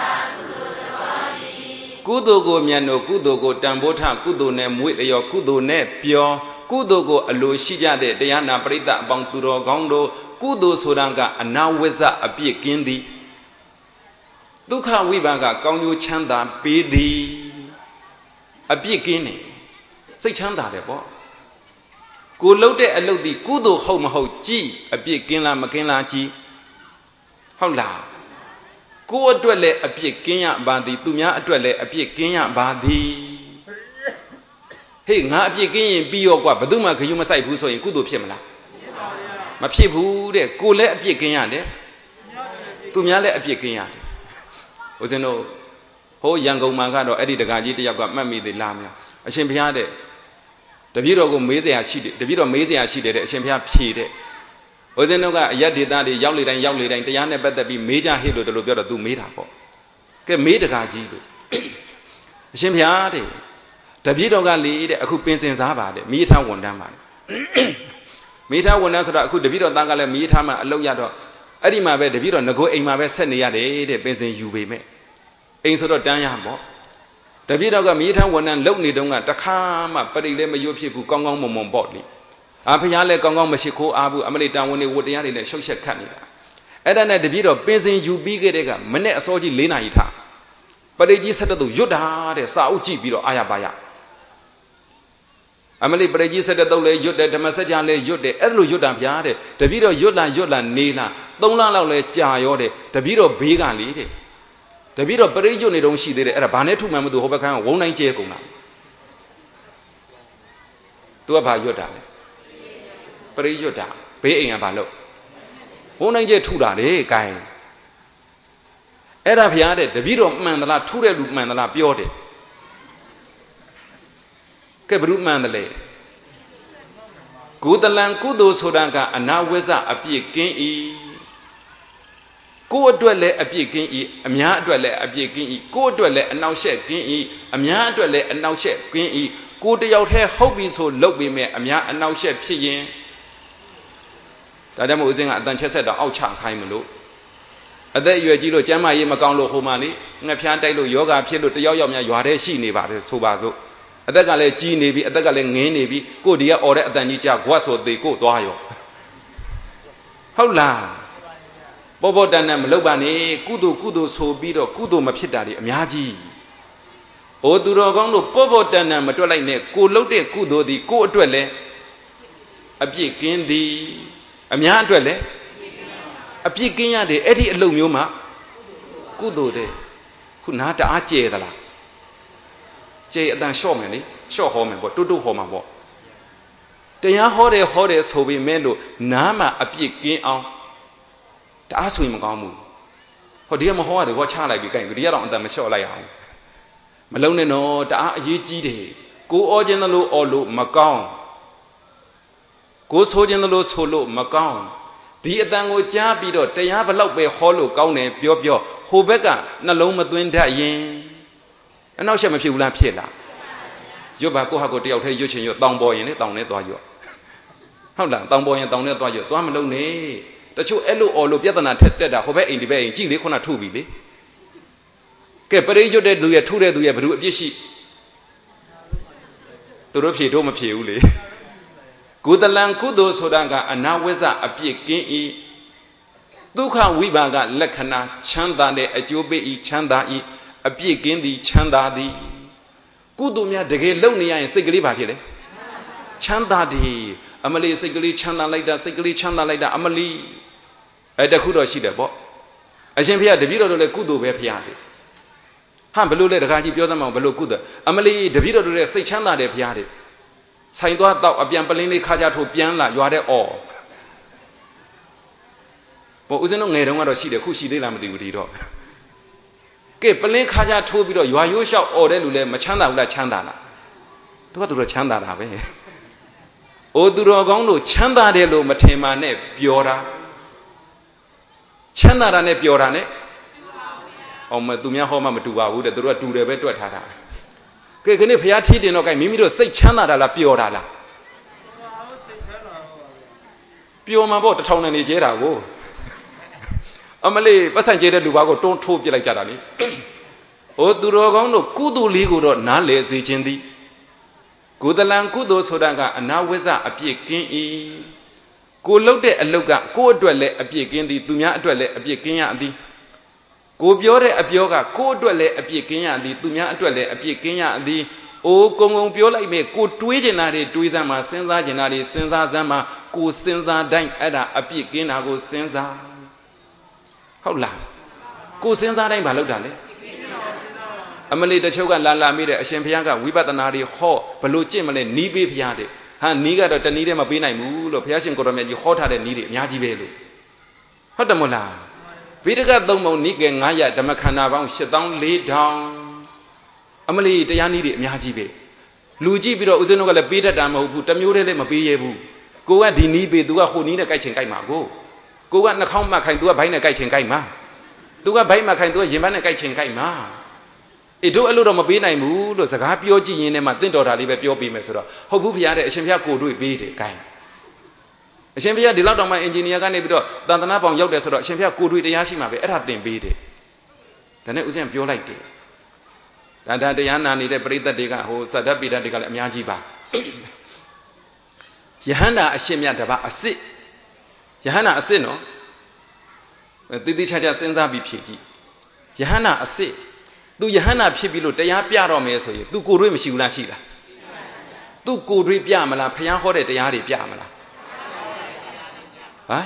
ကုသိုလ်ကိုမြတ်လို့ကုသိုလ်ကိုတန်ဖိုးထကုသိုလ်နဲ့မွေ့လျော်ကုသိုလ်နဲ့ပြောကုသိုလ်ကိုအလိုရှိကြတဲ့တရားနာပရိသတ်အပေါင်းသူတော်ကောင်းတို့ကုသိုလ်ဆိုတာကအနာဝိဇ္ဇအပြစ်ကင်းသည်ဒုက္ခဝိပါကကောင်းကျိုးချမ်းသာပေးသည်အပြစ်ကင်းနေစိတ်ချမ်းသာတယ်ပေါ့ကိုလှုပ်တဲ့အလုပ်ဒီကုသိုလ်ဟုတ်မဟုတ်ကြည့်အပြစ်ကင်းလားမကင်းလားကြည့်ဟုတ်လားကိုအတွက်လည်းအပြစ်ကင်းရပါသည်သူများအတွက်လည်းအပြစ်ကင်းရပါသည်ဟေးငါအပြစ်ကင်းရင်ပြီးရောကွာဘယ်သူမှခရုမဆိုင်ဘူးဆိုရင်ကုသိုလ်ဖြစ်မလားမဖြစ်ဘူးတဲ့ကိုလည်းအပြစ်ကင်းရတယ်သူများလည်းအပြစ်ကင်းရတယ်ဦးဇင်းတို့ဟိုရန်ကုန်မှာကတော့အဲ့ဒီတကာကြီးတယောက်ကမှတ်မိသေးလားများအရှင်ဘုရားတဲ့တပည့်တော်ကိုမေးစရာရှိတယ်တပည့်တော်မေးစရာရှိတယ်တဲ့အရှင်ဘုရားဖြေတဲ့ဦးဇင်းတို့ကအယက်ဒေသတွေရောက်လေတိုင်းတရားနဲ့ပတ်သက်ပြီးမေးကြဟိလို့တို့လို့ပြောတော့ तू မေးတာပေါ့ကဲမေးတကာကြီးလို့အရှင်ဘုရားတဲ့တပည့်တော်ကလေတဲ့အခုပင်စင်စားပါတဲ့မိထားဝန်တန်းပါတဲ့မိထားဝန်တန်းဆိုတော့အခုတပည့်တော်သားကလည်းမိထားမှအလုပ်ရတော့အဲ့ဒီမှာပဲတပည့်တော်ငကိုအိမ်မှာပဲဆက်နေရတယ်တဲ့ပင်စင်ယူပေမဲ့အိမ်ဆိုတော့တန်းရပေါ့တပည့်တော်ကမိထားဝန်တန်းလုံနေတုန်းကတခါမှပရိလည်းမရွတ်ဖြစ်ဘူးကောင်းကောင်းမွန်မွန်ပေါ့လေဘုရားလည်းကောင်းကောင်းမရှိခိုးအားဘူးအမလေးတန်ဝန်တွေဝတ်တရားတွေနဲ့ရှုပ်ရှက်ခတ်နေတာအဲ့ဒါနဲ့တပည့်တော်ပင်စင်ယူပြီးခဲ့တဲ့ကမနေ့အစောကြီး4 နာရီထားပရိကြီး7တုပ်ရွတ်တာတဲ့စာအုပ်ကြည့်ပြီးတော့အာရပါရအမလေးပရိကြီး7တုပ်လည်းရွတ်တယ်ဓမ္မစကြာလည်းရွတ်တယ်အဲ့လိုရွတ်တာဗျာတဲ့တပည့်တော်ရွတ်လာနေလာ3 လလောက်လဲကြာရောတဲ့တပည့်တော်ဘေးကလေတဲ့တပည့်တော်ပရိရွတ်နေတုန်းရှိသေးတယ်အဲ့ဒါဘာနဲ့ထုမှန်မသူဟိုဘက်ခန်းကဝုန်းတိုင်းကျဲကုန်တာသူကဘာရွတ်တာလဲပရိရွတ်တာဘေးအိမ်ကဘာလို့ဝုန်းတိုင်းကျဲထုတာလေဂိုင်းအဲ့ဒါဖျားတဲ့တပည့်တော်မှန်သလားထုတဲ့လူမှန်သလားပြောတယ်ကဲဘုရုမှန်တယ်လေကုသလံကုသိုလ်ဆိုတာကအနာဝိဇ္ဇအပြစ်ကင်း၏ကိုယ်အတွက်လည်းအပြစ်ကင်း၏အများအတွက်လည်းအပြစ်ကင်း၏ကိုယ်အတွက်လည်းအနောက်ရှက်ကင်း၏အများအတွက်လည်းအနောက်ရှက်ကင်း၏ကိုယ်တယောက်တည်းဟုတ်ပြီဆိုလုပ်ပြီးမဲ့အများအနောက်ရှက်ဖြစ်ရင်ဒါကြောင့်မို့ဦးစင်းကအတန်ချက်ဆက်တော့အောက်ချခိုင်းမလို့အသက်အရွယ်ကြီးလို့ကျမ်းမာရေးမကောင်းလို့ဟိုမှာလေငှက်ဖျားတိုက်လို့ယောဂဖြစ်လို့တယောက်များရွာထဲရှိနေပါတယ်ဆိုပါစို့အသက်ကလည်းကြီးနေပြီအသက်ကလည်းငင်းနေပြီကိုဒီကអော်တဲ့အတန်ကြီးကြကွက်ဆိုသေးကိုသွားရောဟုတ်လားပေါ်ပေါ်တန်တန်မလုပ်ပါနဲ့ကုသိုလ်ဆိုပြီးတော့ကုသိုလ်မဖြစ်တာတွေအများကြီးအိုသူတော်ကောင်းတို့ပေါ်ပေါ်တန်တန်မတွက်လိုက်နဲ့ကိုလှုပ်တဲ့ကုသိုလ်ဒီကိုအတွက်လည်းအပြစ်ကင်းသည်အများအတွက်လည်းအပြစ်ကင်းရတယ်အဲ့ဒီအလုပ်မျိုးမှာကုသိုလ်တဲ့ခုနားတအားကျဲသလားကျဲအတန်လျှော့မယ်လေလျှော့ဟောမယ်ပေါ့တွတ်ဟောမှာပေါ့တရားဟောတယ်ဆိုပေမဲ့လို့နားမှာအပြစ်ကင်းအောင်တအားဆိုရင်မကောင်းဘူးဟောဒီကမဟောရတယ်ဟောချလိုက်ပြီကြိုင်ဒီကတော့အတန်မလျှော့လိုက်အောင်မလုံးနဲ့တော့တအားအရေးကြီးတယ်ကိုအောခြင်းသလိုအော်လို့မကောင်းကိုဆိုခြင်းသလိုဆိုလို့မကောင်းဒီအတန်ကိုကြားပြီးတော့တရားဘလောက်ပဲဟောလို့ကောင်းတယ်ပြောဟိုဘက်ကနှလုံးမသွင်းတတ်ရင်အနောက်ရှက်မဖြစ်ဘူးလားဖြစ်လားရွတ်ပါကိုဟာကိုတယောက်တည်းရွတ်ချင်ရွတ်တောင်ပေါ်ရင်လေတောင်နဲ့သွားရွတ်ဟုတ်လားတောင်ပေါ်ရင်တောင်နဲ့သွားရသွားမလုံးနဲ့တချို့အဲ့လိုအော်လို့ပြဿနာထက်တက်တာဟိုဘက်အိမ်ဒီဘက်အိမ်ကြည့်လေခုနထုပြီလေကဲပရိကျွတ်တဲ့သူရဲ့ထုတဲ့သူရဲ့ဘယ်သူအပြစ်ရှိသူတို့ဖြေတော့မဖြေဘူးလေကုသလံကုသိုလ်ဆိုတာကအနာဝိဇ္ဇအပြစ်ကင်းဤဒုက္ခဝိပါကလက္ခဏာချမ်းသာတဲ့အကျိုးပေးဤချမ်းသာဤအပြစ်ကင်းသည်ချမ်းသာသည်ကုသိုလ်များတကယ်လုပ်နေရရင်စိတ်ကလေးပါဖြစ်လေချမ်းသာသည်အမလီစိတ်ကလေးချမ်းသာလိုက်တာစိတ်ကလေးချမ်းသာလိုက်တာအမလီအဲ့တခုတော့ရှိတယ်ပေါ့အရှင်ဖေရတပည့်တော်တို့လည်းကုသိုလ်ပဲဖေရတယ်ဟာဘလို့လဲတခါကြီးပြောသမောင်ဘလို့ကုသိုလ်အမလီတပည့်တော်တို့လည်းစိတ်ချမ်းသာတယ်ဖေရတယ်ဆိုင်သွားတော့အပြန်ပလင်းလေးခါကြထိုးပြန်လာရွာတဲ့အော်ဘောဦးဇင်းတို့ငယ်တုန်းကတော့ရှိတယ်ခုရှိသေးလားမသိဘူးဒီတော့ကဲပလင်းခါကြထိုးပြီးတော့ရွာရိုးလျှောက်အော်တဲ့လူလည်းမချမ်းသာဘူးလားချမ်းသာလားသူကသူတို့ချမ်းသာတာပဲအိုသူတော်ကောင်းတို့ချမ်းသာတယ်လို့မထင်မှနဲ့ပြောတာချမ်းသာတာနဲ့ပြောတာနဲ့အောင်မသူများဟောမှမတူပါဘူးတဲ့သူတို့ကတူတယ်ပဲတွက်ထားတာကဲခဏဖျားထီးတင်တော့ကဲမိမိတို့စိတ်ချမ်းသာတာလားပျော်တာလားပျော်မှာပေါ့1000နဲ့နေကျဲတာကိုအမလေးပတ်စံကျဲတဲ့လူပါကိုတွန်းထိုးပြလိုက်ကြတာလေဟိုသူတော်ကောင်းတို့ကုသိုလ်လေးကိုတော့နားလည်စေခြင်းသည်ကုသလံကုသိုလ်ဆိုတာကအနာဝိဇ္ဇအပြစ်ကင်း၏ကိုလှုပ်တဲ့အလုပ်ကကိုယ့်အတွက်လည်းအပြစ်ကင်းသည်သူများအတွက်လည်းအပြစ်ကင်းရသည်ကိုပြောတဲ့အပြောကကိုယ့်အတွက်လည်းအပြစ်ကင်းရသည်သူများအတွက်လည်းအပြစ်ကင်းရသည်အိုးကုံကုံပြောလိုက်မယ်ကိုတွေးကျင်တာတွေတွေးစမ်းမှာစဉ်းစားကျင်တာတွေစဉ်းစားစမ်းမှာကိုစဉ်းစားတိုင်းအဲ့ဒါအပြစ်ကင်းတာကိုစဉ်းစားဟုတ်လားကိုစဉ်းစားတိုင်းမလုပ်တာလေအမလီတချို့ကလာမိတဲ့အရှင်ဘုရားကဝိပဿနာတွေဟောဘလို့ကြင့်မလဲနီးပေးဘုရားတဲ့ဟာနီးကတော့တနည်းတည်းမပေးနိုင်ဘူးလို့ဘုရားရှင်ကိုရောမြတ်ကြီးဟောထားတဲ့နီးတွေအများကြီးပဲလို့ဟုတ်တယ်မို့လားဗိဒကသုံးပုံနိကေ900ဓမ္မခန္ဓာပေါင်း7400အမလီတရားနီးတွေအများကြီးပဲလူကြည့်ပြီးတော့ဦးဇင်းတို့ကလည်းပေးတတ်တာမဟုတ်ဘူးတစ်မျိုးတည်းလည်းမပေးရဘူးကိုကဒီနီးပေးသူကဟိုနီးနဲ့ကြိုက်ချင်ကြိုက်မှာကိုကနှာခေါင်းမှခိုင်သူကဘိုင်းနဲ့ကြိုက်ချင်ကြိုက်မှာသူကဘိုင်းမှခိုင်သူကရင်ဘတ်နဲ့ကြိုက်ချင်ကြိုက်မှာတို့အဲ့လိုတော့မပေးနိုင်ဘူးလို့စကားပြောကြည့်ရင်းနဲ့မှတင့်တော်တာလေးပဲပြောပေးမယ်ဆိုတော့ဟုတ်ဘူးဘုရားတဲ့အရှင်ဘုရားကိုတွေ့ပေးတယ်ဂိုင်းအရှင်ဘုရားဒီလောက်တောင်မှအင်ဂျင်နီယာကနေပြီးတော့တန်တနာပေါင်ရောက်တယ်ဆိုတော့အရှင်ဘုရားကိုတွေ့တရားရှိမှာပဲအဲ့ဒါသင်ပေးတယ်ဒါနဲ့ဦးဇင်းပြောလိုက်တယ်ဒါတရားနာနေတဲ့ပရိသတ်တွေကဟိုသတ္တပိဋကတွေကလည်းအများကြီးပါယဟန္တာအရှင်မြတ်တပါအစစ်ယဟန္တာအစစ်နော်တိတိကျကျစဉ်းစားပြီးဖြေကြည့်ယဟန္တာအစစ်သူယဟန္တာဖြစ်ပြီးလို့တရားပြတော့မယ်ဆိုရင်သူကိုယ်တွေ့မရှိဘူးလားရှိလားသူကိုယ်တွေ့ပြမလားဘုရားဟောတဲ့တရားတွေပြမလားဟမ်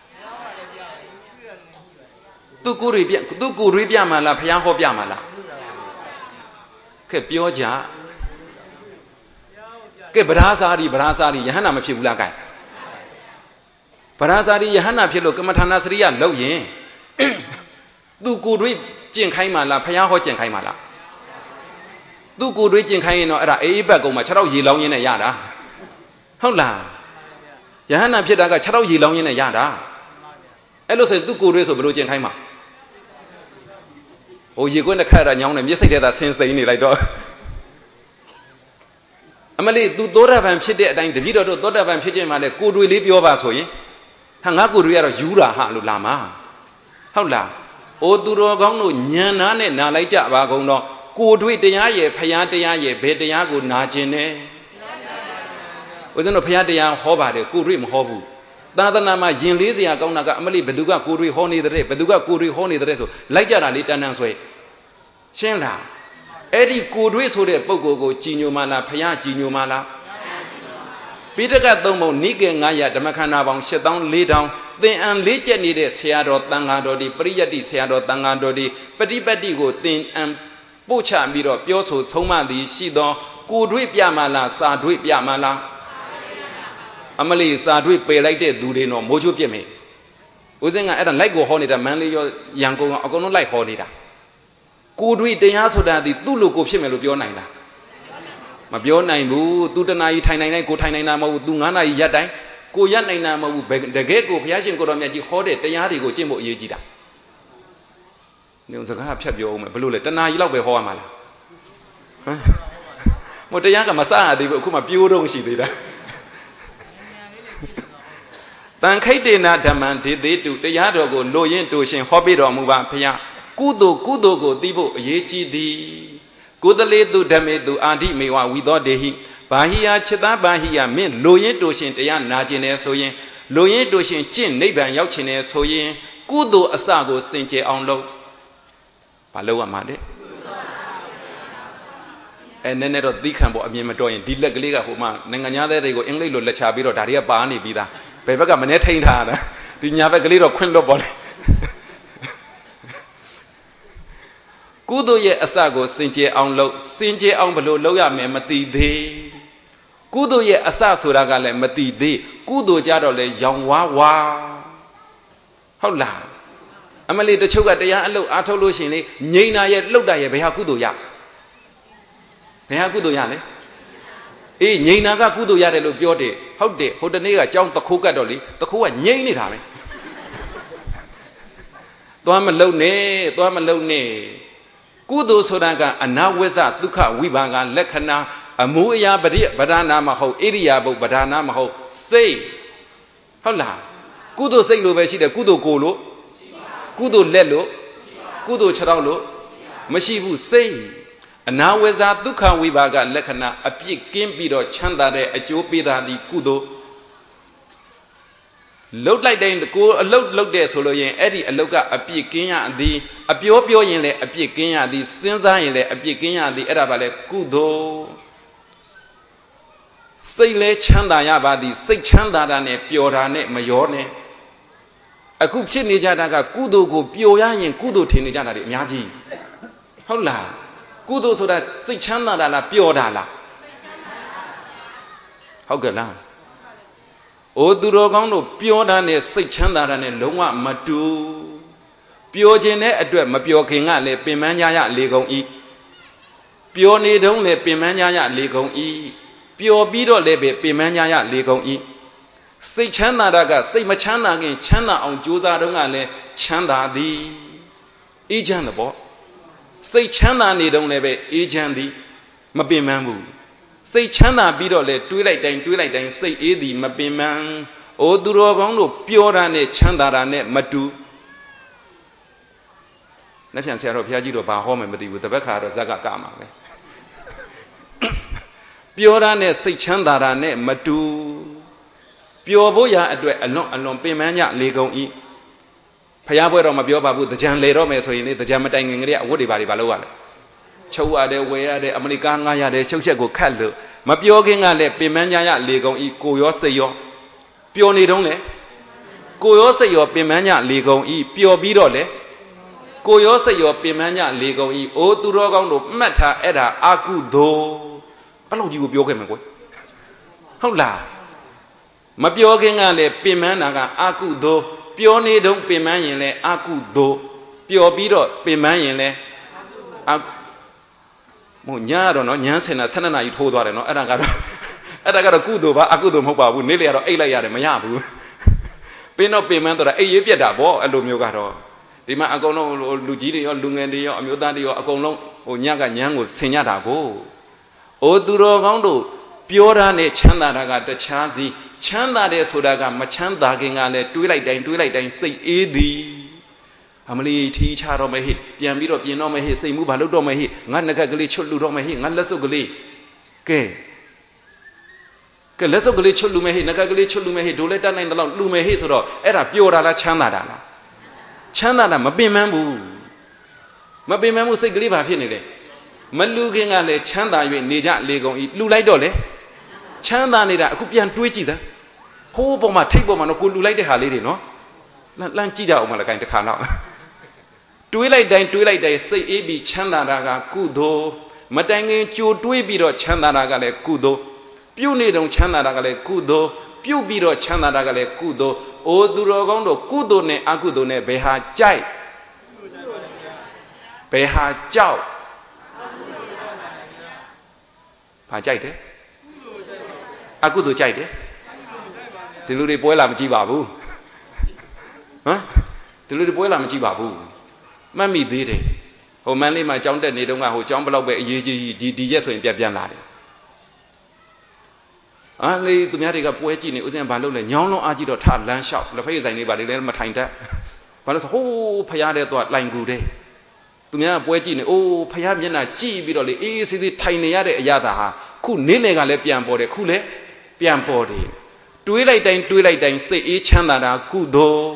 သူကိုယ်တွေ့ပြမလားဘုရားဟောပြမလားကဲပြောကြကဲဗရာစာရီယဟန္တာမဖြစ်ဘူးလားကဲဗရာစာရီယဟန္တာဖြစ်လို့ကမ္မထာနာစရိယလောက်ရင်သူကိုယ်တွေ့ကျင့်ခိုင်းမှလားဘုရားဟောကျင့်ခိုင်းမှလားသူကိုယ်တွေ့ကျင့်ခိုင်းရင်တော့အဲ့ဒါအေးဘက်ကုန်းမှာ6ရေလောင်းရင်းနဲ့ရတာဟုတ်လားယဟန္တာဖြစ်တာက6ရေလောင်းရင်းနဲ့ရတာအဲ့လို့ဆိုရင်သူကိုယ်တွေ့ဆိုဘယ်လိုကျင့်ခိုင်းမှာဟိုရေခွင်းတစ်ခါရညောင်းနဲ့မျက်စိထဲသာဆင်းစိမ့်နေလိုက်တော့အမလေးသူသောတာပန်ဖြစ်တဲ့အတိုင်းတပည့်တော်တို့သောတာပန်ဖြစ်ခြင်းမှလည်းကိုယ်တွေ့လေးပြောပါဆိုရင်ဟာငါကိုယ်တွေ့ရတော့ယူတာဟာလို့လာမှာဟုတ်လားအိုသူတော်ကောင်းတို့ဉာဏ်နာနဲ့နာလိုက်ကြပါကုန်တော့ကိုယ်တွေ့တရားရဲ့ဖရာတရားရဲ့ဘယ်တရားကိုနာကျင်တယ်ဦးဇင်းတို့ဖရာတရားဟောပါတယ်ကိုယ်တွေ့မဟောဘူးသာသနာမှာယင်လေးစရာကောင်းတာကအမလေးဘသူကကိုယ်တွေ့ဟောနေတဲ့ဘသူကကိုယ်တွေ့ဟောနေတဲ့ဆိုလိုက်ကြတာလေးတန်းတန်းဆွဲရှင်းလားအဲ့ဒီကိုယ်တွေ့ဆိုတဲ့ပုံကိုကြည်ညိုမှလားဖရာကြည်ညိုမှလားပိဋကသုံးပုံနိကေ900ဓမ္မခန္ဓာပေါင်း7400သင်အံလေးကျက်နေတဲ့ဆရာတော်တန်ဃာတော်ဒီပရိယတ္တိဆရာတော်တန်ဃာတော်ဒီပฏิပတ်တိကိုသင်အံပို့ချပြီးတော့ပြောဆိုဆုံးမသည်ရှိသောကိုယ်တွေ့ပြမလားစာတွေ့ပြမလားအမလီစာတွေ့ပယ်လိုက်တဲ့သူတွေတော့မိုးချိုးပြစ်မယ်ဦးစင်းကအဲ့ဒါလိုက်ကိုဟောနေတာမန်းလေးရောရန်ကုန်အကုန်လုံးလိုက်ဟောနေတာကိုယ်တွေ့တရားဆိုတာဒီသူ့လိုကိုဖြစ်မယ်လို့ပြောနိုင်လားမပြောနိုင်ဘူးသူတနာကြီးထိုင်နိုင်တိုင်းကိုထိုင်နိုင်တာမဟုတ်ဘူးသူ9နာရီရက်တိုင်းကိုရက်နိုင်တာမဟုတ်ဘူးတကယ်ကိုဘုရားရှင်ကိုတော်မြတ်ကြီးဟောတဲ့တရားတွေကိုကျင့်ဖို့အရေးကြီးတာနေစကားဖြတ်ပြောအောင်မယ်ဘလို့လဲတနာကြီးလောက်ပဲဟောရမှာလားဟမ်မတရားကမစရသေးဘူးအခုမှပြိုးတော့ရှိသေးတာ tàn khai tê na đàm màn thế tế tụ tế giá đồ của lô yên tụ xin hó bê đồ mù bà phá cú đồ của tí bộ yế chi đi cú tà lê tụ đàm mê tụ á đi mê hoa vi đó đê hi bà hi á chết tá bà hi á mê lô yên tụ xin tế giá ná chê nè sô yên lô yên tụ xin chên nấy bàn yáo chê nè sô yên cú đồ á sá của xin chê ông lâu bà lâu à mà đấy nè nè rồi tí khăn bộ miền mà trôi đi lệch cái hồ mà nên ngay nhá đây rồi anh lấy lột lệch chả biết rồi đại địa bán đi ta bây giờ cái mình thấy thà đó đi nhà về cái rồi khuyên lo bỏ cú đôi ye asa go xin chế ông balo lâu ya mẹ mà tì thế cú đôi ye asa sura cái lại mà tì thế cú đôi cha đó lại yong wa hậu là anh lấy được chỗ cái đấy anh lâu thâu lâu xin đi nhảy na ye lâu đại ye bây giờ cú đôi ya bây giờ cú đôi ya đấy ý nhảy na cái cú đôi ya đấy lúc biểu đấy hậu đấy hậu đấy này cái trong tắc khu cái đó đi tắc khu cái nhảy này thà đấy tôi mà lâu nè cú đôi số đó cái anh nào vậy sao tu khá vi bằng cái lệ khăn na mua ya bari na mà hậu area bộ bari na mà hậu say hậu là cú đôi say luôn vậy chứ cú đôi cổ luôn cú đôi lệ luôn cú đôi chả luôn mà chỉ vụ say anh nào vậy sao tu khá vi bằng cái lệ khăn na áp dụng kiếm bị đó chăn đá đấy chỗ bị đó đi cú đôi lâu lại đây cô lâu đây số lượng ấy đi lâu cả áp dụng kinh nghiệm đi áp dụng yên lệ áp dụng kinh nghiệm đi sinh ra yên lệ áp dụng kinh nghiệm đi ấy là bảo là cú đôi xây lệ chăn đá ya bà đi xây chăn đá này biểu ra này mà gió này à cú chết này ra cái cú đôi cô biểu ya yên cú đôi thì này ra là điểm nhá gì không là cú đôi số đó xây chăn đá là biểu ra là không cần làm ô tu rô con nó biểu ra này xây chăn đá này lông à mà tu biểu trên này ở đây mà biểu kinh á là bên mang nhà lấy công y biểu này đông là bên mang nhà lấy công y biểu bí đó là bên mang nhà lấy công y xây chăn đá cái xây mà chăn đá cái chăn đá ông chú gia đông á là chăn đá đi ý chăn đó bỏ xây chăn đá này đông là về ý chăn đi mà bên mang bu xây chăn đá bí đó là túi lại đánh xây ý đi mà bên mang ô tu rô con nó biểu ra này chăn đá này mà tu nãy phiền xe rồi phía dưới rồi bà hôm mình đi tập khá rồi ra cả mà biểu ra này xây chăn đá này mà tu biểu bố ya ở đây anh bên mang nhà lấy công y phải à bữa rồi mà biểu bà bố tự chăn lấy rồi mà rồi này tự chăn mà đánh người đấy vô đi bà lâu à châu à đây quê à đây America ngay à đây châu chết của khát lửa mà biểu cái ngay là bên mang nhà lấy công y cô yếu xây yo biểu này đúng đấy cô yếu xây yo bên mang nhà lấy công y biểu bí đó đấy cô yếu xây yo bên mang nhà lấy công y ô tu rô con đồ mất thà ấy là aku do anh làm gì có biểu cái mà quên không là mà biểu cái ngay là bên mang là cái aku do biểu này đúng bên mang như là aku do biểu bí đó bên mang như là aku một nhà đó nó nhà xem là xem là gì thua đó nó ở đây cú đồ ba aku do không bảoဘူးnấy là ấy lạiရတယ်မရဘူးbên nó bên mang đó là ấy dễ biết đã bỏ ở lùm nhiều cả đó đi mà ako nó lù chí đi yo lù nghen đi yo amiêu ta đi yo ako nó hồ nhà cả nhà ngồi xem nhà đã cô ô tu rô con đồ biểu ra này chăn đá cái đất chả gì chăn đá đấy số đó cái mà chăn đá cái ngay là túi lại đánh xây ý đi Amali thi cha rồi mày hít, pian bí rồi pian nó mày hít, xây mũ bà lúc đó mày hít, ngăn cái li chốt lù đó mày hít, ngăn lết số cái li, cái lết số cái li chốt lù mày hít, cái li chốt lù mày hít, đồ lết đan này đó lù mày hít rồi, ấy là biểu ra là chăn đá là mà bên mang mu xây cái li bà phiền này đấy, mà lù cái ngăn này chăn đá vậy, nề dạ lề công lù lại đó đấy, chăn đá này đã, cũng pian đuôi chi ra, hô bông mà thấy bông mà nó cũng lù lại để hà lề đấy nó, lan chi ra mà là cái khả nào. Túi lại đây xây ý bị chăn đá ra cú đô mà đánh nghe chú túi bị đó chăn đá ra lại cú đô biểu này đồng chăn đá ra lại cú đô biểu bị đó chăn đá ra lại cú đô ô tu rô con đồ cú đô này cú đô này bề hà chạy bề hà chào hà chạy đấy cú đô chạy đấy thì lúc đi bói làm chi bảo bu hả thì lúc đi bói làm chi bảo bu mà mì đi đấy, hôm nay mà trong trận này đông à, hồi trong bao lâu vậy gì đi chết rồi bẹp lại đấy, လေသူများတွေကပွဲကြည့်နေဥစဉ်ဘာလုပ်လဲညောင်းလုံးအားကြည့်တော့ထလန်းလျှောက်လက်ဖက်ဆိုင်လေးပါလေလည်းမထိုင်တတ်ဘာလို့ဆိုဟိုးဖရားတဲ့တော့လိုင်ကူတဲ့သူများပွဲကြည့်နေအိုးဖရားမျက်နှာကြည့်ပြီးတော့လေအေးစီစီထိုင်နေရတဲ့အရာသာဟာခုနေ့လေကလည်းပြန်ပေါ်တယ်ခုလည်းပြန်ပေါ်တယ်တွေးလိုက်တိုင်းစိတ်အေးချမ်းသာတာကုသိုလ်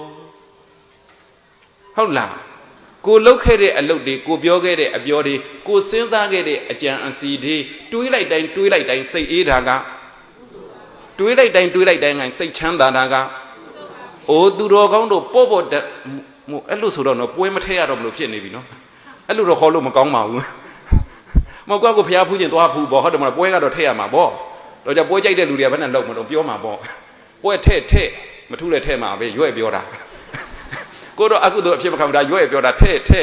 ဟုတ်လားကိုလှုပ်ခဲ့တဲ့အလုပ်တွေကိုပြောခဲ့တဲ့အပြောတွေကိုစဉ်းစားခဲ့တဲ့အကြံအစီတွေးလိုက်တိုင်းစိတ်အေးတာကတွေးလိုက်တိုင်းငါစိတ်ချမ်းသာတာကအိုးသူတော်ကောင်းတို့ပေါ့အဲ့လိုဆိုတော့နော်ပွဲမထည့်ရတော့မလို့ဖြစ်နေပြီနော်အဲ့လိုတော့ခေါ်လို့မကောင်းပါဘူးမဟုတ်ကိုဖျားဖူးခြင်းသွားဖူးပေါ့ဟုတ်တယ်မလားပွဲကတော့ထည့်ရမှာပေါ့တော့ကြပွဲကြိုက်တဲ့လူတွေကဘယ်နဲ့လောက်မလို့ပြောမှာပေါ့ပွဲထည့်မထုလည်းထည့်မှာပဲရွဲ့ပြောတာကိုတော့အကုသိုလ်အဖြစ်မခံဘူးဒါရွဲ့ပြောတာထည့်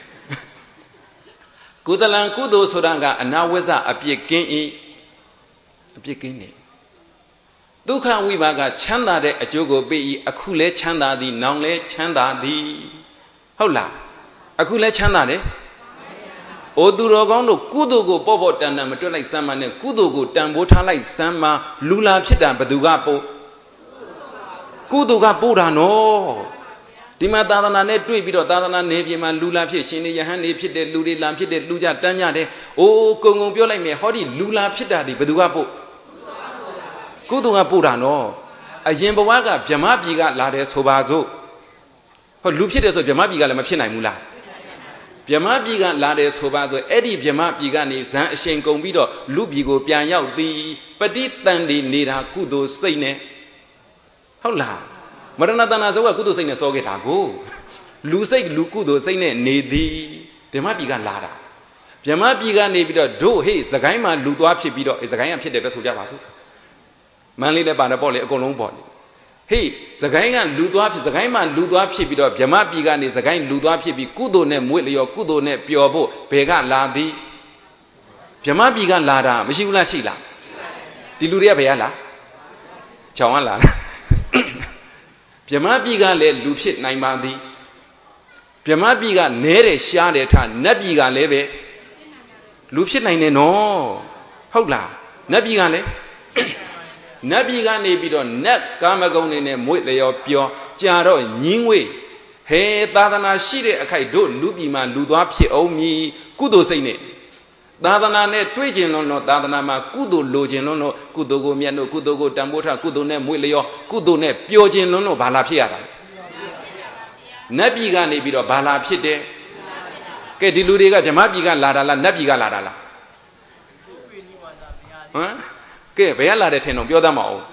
ကုသလံကုသိုလ်ဆိုတာကအနာဝိဇ္ဇအပြစ်ကင်း၏အပြစ်ကင်းနေဒုက္ခဝိပါကချမ်းသာတဲ့အကျိုးကိုပေး၏အခုလဲချမ်းသာသည်နောင်လဲချမ်းသာသည်ဟုတ်လားအခုလဲချမ်းသာတယ်အိုသူတော်ကောင်းတို့ကုသိုလ်ကိုပေါ့တန်မတွက်လိုက်စမ်းမနဲ့ကုသိုလ်ကိုတန်ဖိုးထားလိုက်စမ်းမလူလာဖြစ်တာဘသူကပို့ကုသိုလ်ကပို့တာနော်ဒီမှာသာသနာနဲ့တွေ့ပြီးတော့သာသနာနယ်ပြည်မှာလူလာဖြစ်ရှင်နေယဟန်နေဖြစ်တဲ့လူတွေလာဖြစ်တဲ့လူကြတန်းကြတယ်အိုးကုံပြောလိုက်မယ်ဟောဒီလူလာဖြစ်တာဒီဘသူကပို့ကုသိုလ်ကပို့တာနော်အရင်ဘဝကဗြဟ္မပြည်ကလာတယ်ဆိုပါစို့ဟောလူဖြစ်တယ်ဆိုဗြဟ္မပြည်ကလည်းမဖြစ်နိုင်ဘူးလားဗြဟ္မပြည်ကလာတယ်ဆိုပါဆိုအဲ့ဒီဗြဟ္မပြည်ကနေဇန်အရှင်ကုန်ပြီးတော့လူပြည်ကိုပြန်ရောက်သည်ပဋိသန္ဓေနေတာကုသိုလ်စိတ်နဲ့ဟုတ်လားမရဏတဏ္ဍဇောကကုသိုလ်စိတ်နဲ့စောခဲ့တာကိုလူစိတ်လူကုသိုလ်စိတ်နဲ့နေသည်ဗြဟ္မပြည်ကလာတာဗြဟ္မပြည်ကနေပြီးတော့တို့ဟေ့စကိုင်းမှာလူသွားဖြစ်ပြီးတော့စကိုင်းကဖြစ်တယ်ပဲဆိုကြပါစို့မန်းလေးလည်းပါတယ်ပေါ့လေအကုန်လုံးပေါ့လေဟေးစကိုင်းကလူသွားဖြစ်စကိုင်းမှာလူသွားဖြစ်ပြီးတော့ဗြဟ္မပြည်ကနေစကိုင်းလူသွားဖြစ်ပြီးကုသိုလ်နဲ့မွေ့လျော်ကုသိုလ်နဲ့ပျော်ဖို့ဘယ်ကလာသည်ဗြဟ္မပြည်ကလာတာမရှိဘူးလားရှိလားဒီလူတွေကဘယ်ကလာချောင်းကလာဗြဟ္မပြည်ကလည်းလူဖြစ်နိုင်ပါသည်ဗြဟ္မပြည်ကနဲတယ်ရှားတယ်ထနတ်ပြည်ကလည်းပဲလူဖြစ်နိုင်တယ်နော်ဟုတ်လားနတ်ပြည်ကလည်းနတ်ပြည်ကနေပြီးတော့နတ်ကာမဂုဏ်တွေနဲ့မွေ့လျော်ပျော်ကြာတော့ညင်းဝေးဟဲသာသနာရှိတဲ့အခိုက်တို့လူပြည်မှာလူသွားဖြစ်အောင်မြည်ကုသိုလ်စိတ်နဲ့သာသနာနဲ့တွေ့ကျင်လို့သာသနာမှာကုသိုလ်လိုချင်လို့ကုသိုလ်ကိုမြတ်လို့ကုသိုလ်ကိုတန်ဖိုးထားကုသိုလ်နဲ့မွေ့လျော်ကုသိုလ်နဲ့ပျော်ခြင်းလို့ဘာလာဖြစ်ရတာနတ်ပြည်ကနေပြီးတော့ဘာလာဖြစ်တယ်ကဲဒီလူတွေကဗြဟ္မပြည်ကလာတာလားနတ်ပြည်ကလာတာလားဟမ်ကဲဘယ်ကလာတဲ့ထင်တော့ပြောတတ်မအောင်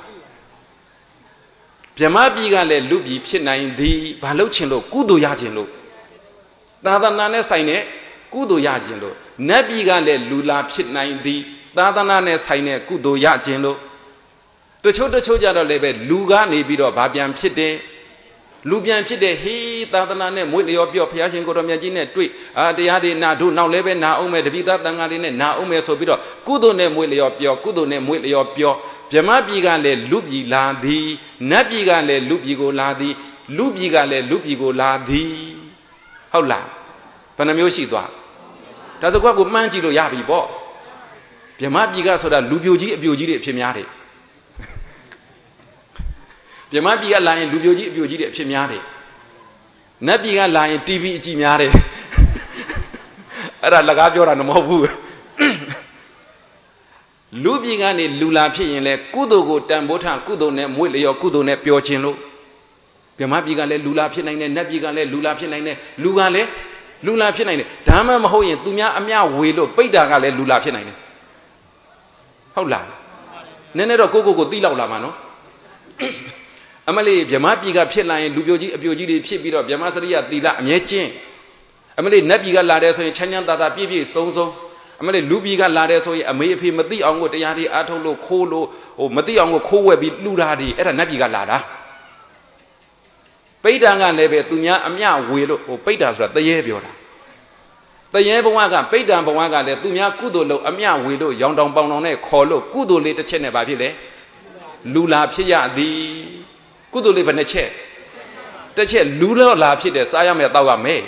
ဗြဟ္မပြည်ကလည်းလူပြည်ဖြစ်နိုင်သည်ဘာလို့ချင်လို့ကုသိုလ်ရခြင်းလို့သာသနာနဲ့ဆိုင်တဲ့ကုသိုလ်ရခြင်းလို့နတ်ပြည်ကလည်းလူလာဖြစ်နိုင်သည်သာသနာနဲ့ဆိုင်တဲ့ကုသိုလ်ရခြင်းလို့တချို့ကြတော့လည်းပဲလူကနေပြီးတော့ဗာပြန်ဖြစ်တယ်လူပြန်ဖြစ်တဲ့ဟေးသာသနာနဲ့မွေ့လျော်ပြော့ဘုရားရှင်ကိုတော်မြတ်ကြီးနဲ့တွေ့တရားတွေနာတို့နောက်လည်းပဲနာအောင်မယ်တပိသားတန်ဃာတွေနဲ့နာအောင်မယ်ဆိုပြီးတော့ကုသိုလ်နဲ့မွေ့လျော်ပြော့ကုသိုလ်နဲ့မွေ့လျော်ပြော့ဗြဟ္မပြည်ကလည်းလူပြည်လာသည်နတ်ပြည်ကလည်းလူပြည်ကိုလာသည်လူပြည်ကလည်းလူပြည်ကိုလာသည်ဟုတ်လားဘယ်နှမျိုးရှိသွားဒါဆိုကိုမှန်းကြည့်လို့ရပြီပေါ့ဗြဟ္မပြည်ကဆိုတာလူပြိုကြီးအပြိုကြီးတွေအဖြစ်များတယ်ဗြဟ္မပြည်ကလာရင်လူပြိုကြီးအပြိုကြီးတွေအဖြစ်များတယ်နတ်ပြည်ကလာရင် TV အကြည့်များတယ်အဲ့ဒါလကားပြောတာမဟုတ်ဘူးလူပြည်ကနေလူလာဖြစ်ရင်လေကုသိုလ်ကိုတန်ဖိုးထားကုသိုလ်နဲ့မွေ့လျော်ကုသိုလ်နဲ့ပျော်ခြင်းလို့ဗြဟ္မပြည်ကလည်းလူလာဖြစ်နိုင်တယ်နတ်ပြည်ကလည်းလူလာဖြစ်နိုင်တယ်လူကလည်းလူလာဖြစ်နိုင်တယ်ဒါမှမဟုတ်ရင်သူများအမျှဝေလို့ပိတ်တာကလည်းလူလာဖြစ်နိုင်တယ်ဟုတ်လားနည်းနည်းတော့ကိုသိလောက်လာမှာနော်အမလေးဗြဟ္မပြည်ကဖြစ်လာရင်လူပြိုကြီးအပြိုကြီးတွေဖြစ်ပြီးတော့ဗြဟ္မစရိယသီလအမြဲကျင့်အမလေးနတ်ပြည်ကလာတယ်ဆိုရင်ချမ်းချမ်းသာသာပြည့်ပြည့်စုံစုံအမလေးလူပြည်ကလာတယ်ဆိုရင်အမေအဖေမသိအောင်ကိုတရားတွေအားထုတ်လို့ခိုးလို့မသိအောင်ကိုခိုးဝဲပြီးလှူတာတွေအဲ့ဒါနတ်ပြည်ကလာတာပိဋ္ဌာန်ကလည်းပဲသူများအမျှဝေလို့ပိဋ္ဌာဆိုတာတရေပြောတာတရေဘဝကပိဋ္ဌာန်ဘဝကလည်းသူများကုသိုလ်လို့အမျှဝေလို့ရောင်တောင်ပေါင်တောင်နဲ့ခေါ်လို့ကုသိုလ်လေးတစ်ချက်နဲ့ဘာဖြစ်လဲလူလာဖြစ်ရသည်ကုသိုလ်လေးဘယ်နှချက်တစ်ချက်လူတော့လာဖြစ်တယ်စားရမယ်တောက်ရမယ်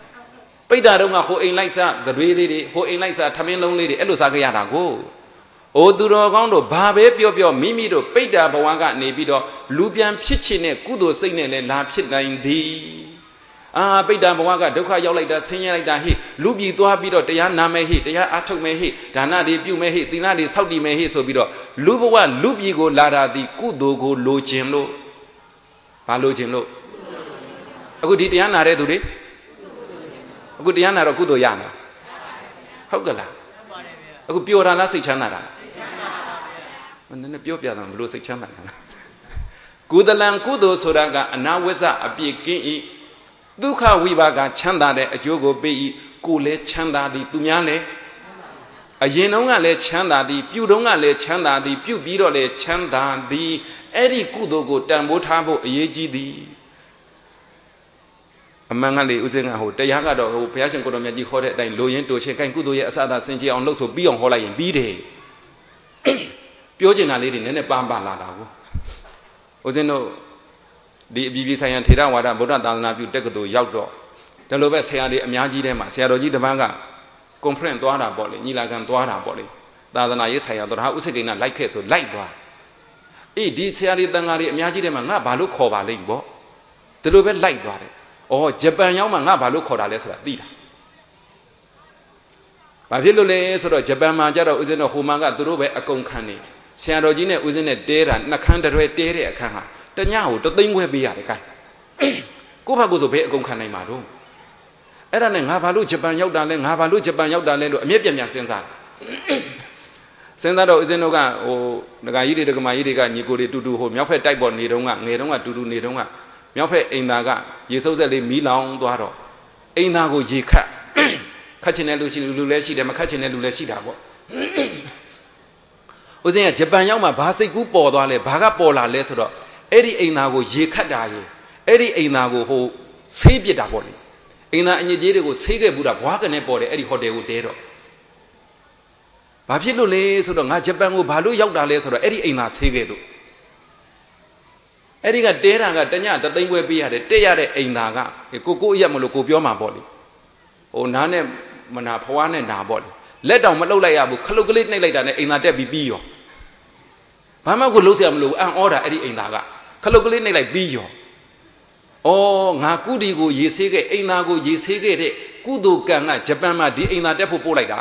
ပိဋ္ဌာန်တော့ကဟိုအိမ်လိုက်စားသတွေးလေးတွေဟိုအိမ်လိုက်စားထမင်းလုံးလေးတွေအဲ့လိုစားကြရတာကိုအိုသူတော်ကောင်းတို့ဘာပဲပြောပြောမိမိတို့ပိဋ္ဌာဘဝကနေပြီးတော့လူပြန်ဖြစ်ချင်တဲ့ကုသိုလ်စိတ်နဲ့လည်းလာဖြစ်နိုင်သည်ပိဋ္ဌာဘဝကဒုက္ခရောက်လိုက်တာဆင်းရဲလိုက်တာဟိလူပြည်သွားပြီးတော့တရားနာမယ်ဟိတရားအားထုတ်မယ်ဟိဒါနတွေပြုမယ်ဟိသီလတွေစောင့်တည်မယ်ဟိဆိုပြီးတော့လူဘဝလူပြည်ကိုလာတာဒီကုသိုလ်ကိုလိုချင်လို့ဘာလိုချင်လို့အခုဒီတရားနာတဲ့သူတွေအခုတရားနာတော့ကုသိုလ်ရမှာဟုတ်ကလားအခုပျော်တာလားစိတ်ချမ်းသာတာလားနည်းနည်းပြောပြတာဘလို့စိတ်ချမ်းသာတာလားကုသလံကုသိုလ်ဆိုတာကအနာဝိဇ္ဇအပြည့်ကင်းဤဒုက္ခဝိပါကချမ်းသာတဲ့အကျိုးကိုပေးဤကိုလည်းချမ်းသာသည်သူများလည်းအရင်တုန်းကလည်းချမ်းသာသည်ပြုတုန်းကလည်းချမ်းသာသည်ပြုပြီးတော့လည်းချမ်းသာသည်အဲ့ဒီကုသိုလ်ကိုတန်ဖိုးထားဖို့အရေးကြီးသည်အမှန်ကလေဥစဉ်ကဟိုတရားကတော့ဟိုဘုရားရှင်ကိုတော်မြတ်ကြီးဟောတဲ့အတိုင်းလိုရင်းတိုချင်းကိုင်ကုသိုလ်ရဲ့အစအသာစင်ကြယ်အောင်လုပ်ဆိုပြီးအောင်ဟောလိုက်ရင်ပြီးတယ်ပြောချင်တာလေးတွေနည်းနည်းပါလာတာကိုဥစဉ်တို့ဒီအပြည်ပြည်ဆိုင်ရာထေရဝါဒဗုဒ္ဓသာသနာပြုတက္ကသိုလ်ရောက်တော့ဒါလိုပဲဆရာတွေအများကြီးထဲမှာဆရာတော်ကြီးတစ်ပန်းကကွန်ဖရင့်သွားတာပေါ့လေညီလာခံသွားတာပေါ့လေသာသနာရေးဆိုင်ရာတော်ဟာဥစ္စေကိန်းကလိုက်ခဲ့ဆိုလိုက်သွားဒီဆရာတွေတန်ဃာတွေအများကြီးထဲမှာငါဘာလို့ခေါ်ပါလိမ့်ပေါ့ဒါလိုပဲလိုက်သွားတယ်ဂျပန်ရောက်မှငါဘာလို့ခေါ်တာလဲဆိုတာသိတာဘာဖြစ်လို့လဲဆိုတော့ဂျပန်မှာကြတော့ဥစဉ်တော့ဟိုမှာကသူတို့ပဲအကုန်ခံနေဆရာတော်ကြီးနဲ့ဥစဉ်နဲ့တဲတာနှခမ်းတရွဲတဲတဲ့အခန်းဟာတညကို3သိန်းခွဲပေးရတယ်ကိုကိုဖတ်ကိုဆိုဘယ်အကုန်ခံနိုင်မှာတော့အဲ့ဒါနဲ့ငါဘာလို့ဂျပန်ရောက်တာလဲငါဘာလို့ဂျပန်ရောက်တာလဲလို့အမြဲပြန်စဉ်းစားစဉ်းစားတော့ဥစဉ်တို့ကဟိုဒကာကြီးတွေဒကမာကြီးတွေကညီကိုတွေတူတူဟိုမြောက်ဖက်တိုက်ပေါ်နေတုန်းကငယ်တုန်းကတူတူနေတုန်းကမြောက်ဖက်အိမ်သားကရေစုပ်ဆက်လေးမီးလောင်သွားတော့အိမ်သားကိုရေခတ်ချင်တဲ့လူရှိလူလည်းရှိတယ်မခတ်ချင်တဲ့လူလည်းရှိတာပေါ့ဥစဉ်ကဂျပန်ရောက်မှဘာစိတ်ကူးပေါ်သွားလဲဘာကပေါ်လာလဲဆိုတော့အဲ့ဒီအိမ်သားကိုရေခတ်တာရေအဲ့ဒီအိမ်သားကိုဟိုဆေးပစ်တာပေါ့လေအိမ်သားအညစ်အကြေးတွေကိုဆေးခဲ့ဘူးတာဘွားကနေပေါ်တယ်အဲ့ဒီဟိုတယ်ကိုတဲတော့ဘာဖြစ်လို့လဲဆိုတော့ငါဂျပန်ကိုဘာလို့ရောက်တာလဲဆိုတော့အဲ့ဒီအိမ်သားဆေးခဲ့လို့အဲ့ဒီကတဲတာကတည3သိန်းခွဲပေးရတယ်တက်ရတဲ့အိမ်သားကကိုအရက်မလို့ကိုပြောမှာပေါ့လေဟိုနားနဲ့မနာဖွားနဲ့နာပေါ့လေလက်တောင်မလှုပ်လိုက်ရဘူးခလုတ်ကလေးနှိပ်လိုက်တာနဲ့အိမ်သားတက်ပြီးရောဘာမှကိုလှုပ်เสียမလို့အံ့ဩတာအဲ့ဒီအိမ်သားကခလုတ်ကလေးနှိပ်လိုက်ပြီးရောငါကုဒီကိုရေဆေးခဲ့အိမ်သားကိုရေဆေးခဲ့တဲ့ကုသိုလ်ကံကဂျပန်မှာဒီအိမ်သားတက်ဖို့ပို့လိုက်တာ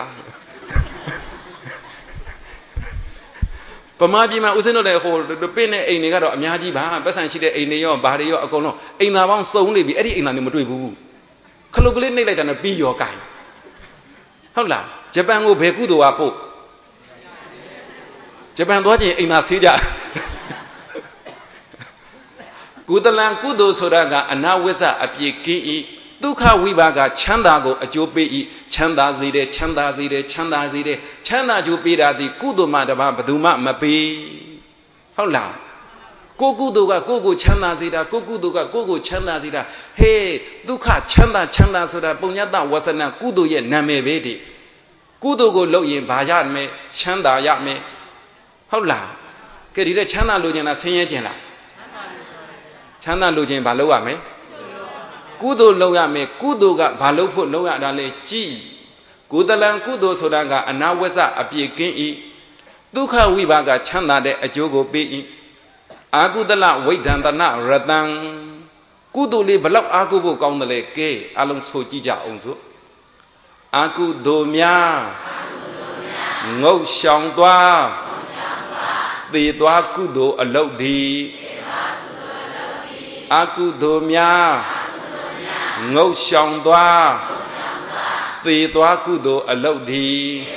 ပမာပြည်မှာဥစဉ်တော့လေဟိုပင့်တဲ့အိမ်တွေကတော့အများကြီးပါပတ်စံရှိတဲ့အိမ်တွေရောဘာတွေရောအကုန်လုံးအိမ်သားပေါင်းစုံနေပြီအဲ့ဒီအိမ်သားတွေမတွေ့ဘူးခလုတ်ကလေးနှိပ်လိုက်တာနဲ့ပြီးရောကိုင်ဟုတ်လားဂျပန်ကိုဘယ်ကုသိုလ်ကပို့ဂျပန်သွားချင်အိမ်သားဆေးကြကုသလံကုသိုလ်ဆိုတာကအနာဝိဇ္ဇအပြည့်ကင်းဤဒုက္ခဝိပါကချမ်းသာကိုအကျိုးပေးဤချမ်းသာစေတယ်ချမ်းသာစေတယ်ချမ်းသာစေတယ်ချမ်းသာကျိုးပေးတာဒီကုသိုလ်မှတပါဘယ်သူမှမပေးဟုတ်လားကိုကုသိုလ်ကကိုချမ်းသာစေတာကိုကုသိုလ်ကကိုချမ်းသာစေတာဟေးဒုက္ခချမ်းသာဆိုတာပုညတဝဆနကုသိုလ်ရဲ့နာမည်ပဲဒီကုသိုလ်ကိုလုပ်ရင်ဘာရမယ်ချမ်းသာရမယ်ဟုတ်လားကဲဒီတဲ့ချမ်းသာလိုချင်လားဆင်းရဲချင်လားချမ်းသာလိုချင်ဘာလုပ်ရမလဲကုသိုလ်လုပ်ရမယ်ကုသိုလ်ကဘာလုပ်ဖို့လုပ်ရတာလဲကြည်ကုသလံကုသိုလ်ဆိုတာကအနာဝဇ္ဇအပြည့်ကင်းဤဒုက္ခဝိပါကချမ်းသာတဲ့အကျိုးကိုပေးဤအာကုသလဝိဒ္ဒန္တနရတံကုသိုလ်လေးဘလောက်အာကုဖို့ကောင်းတယ်လဲကဲအလုံးဆိုကြည့်ကြအောင်စို့အာကုသိုလ်များငုတ်ရှောင်သွားသေသွားကုသိုလ်အလုတ်ဒီအာကုသိုလ်များငုတ်ရှောင်သွားသေသွားကုသိုလ်အလုတ်ဒီ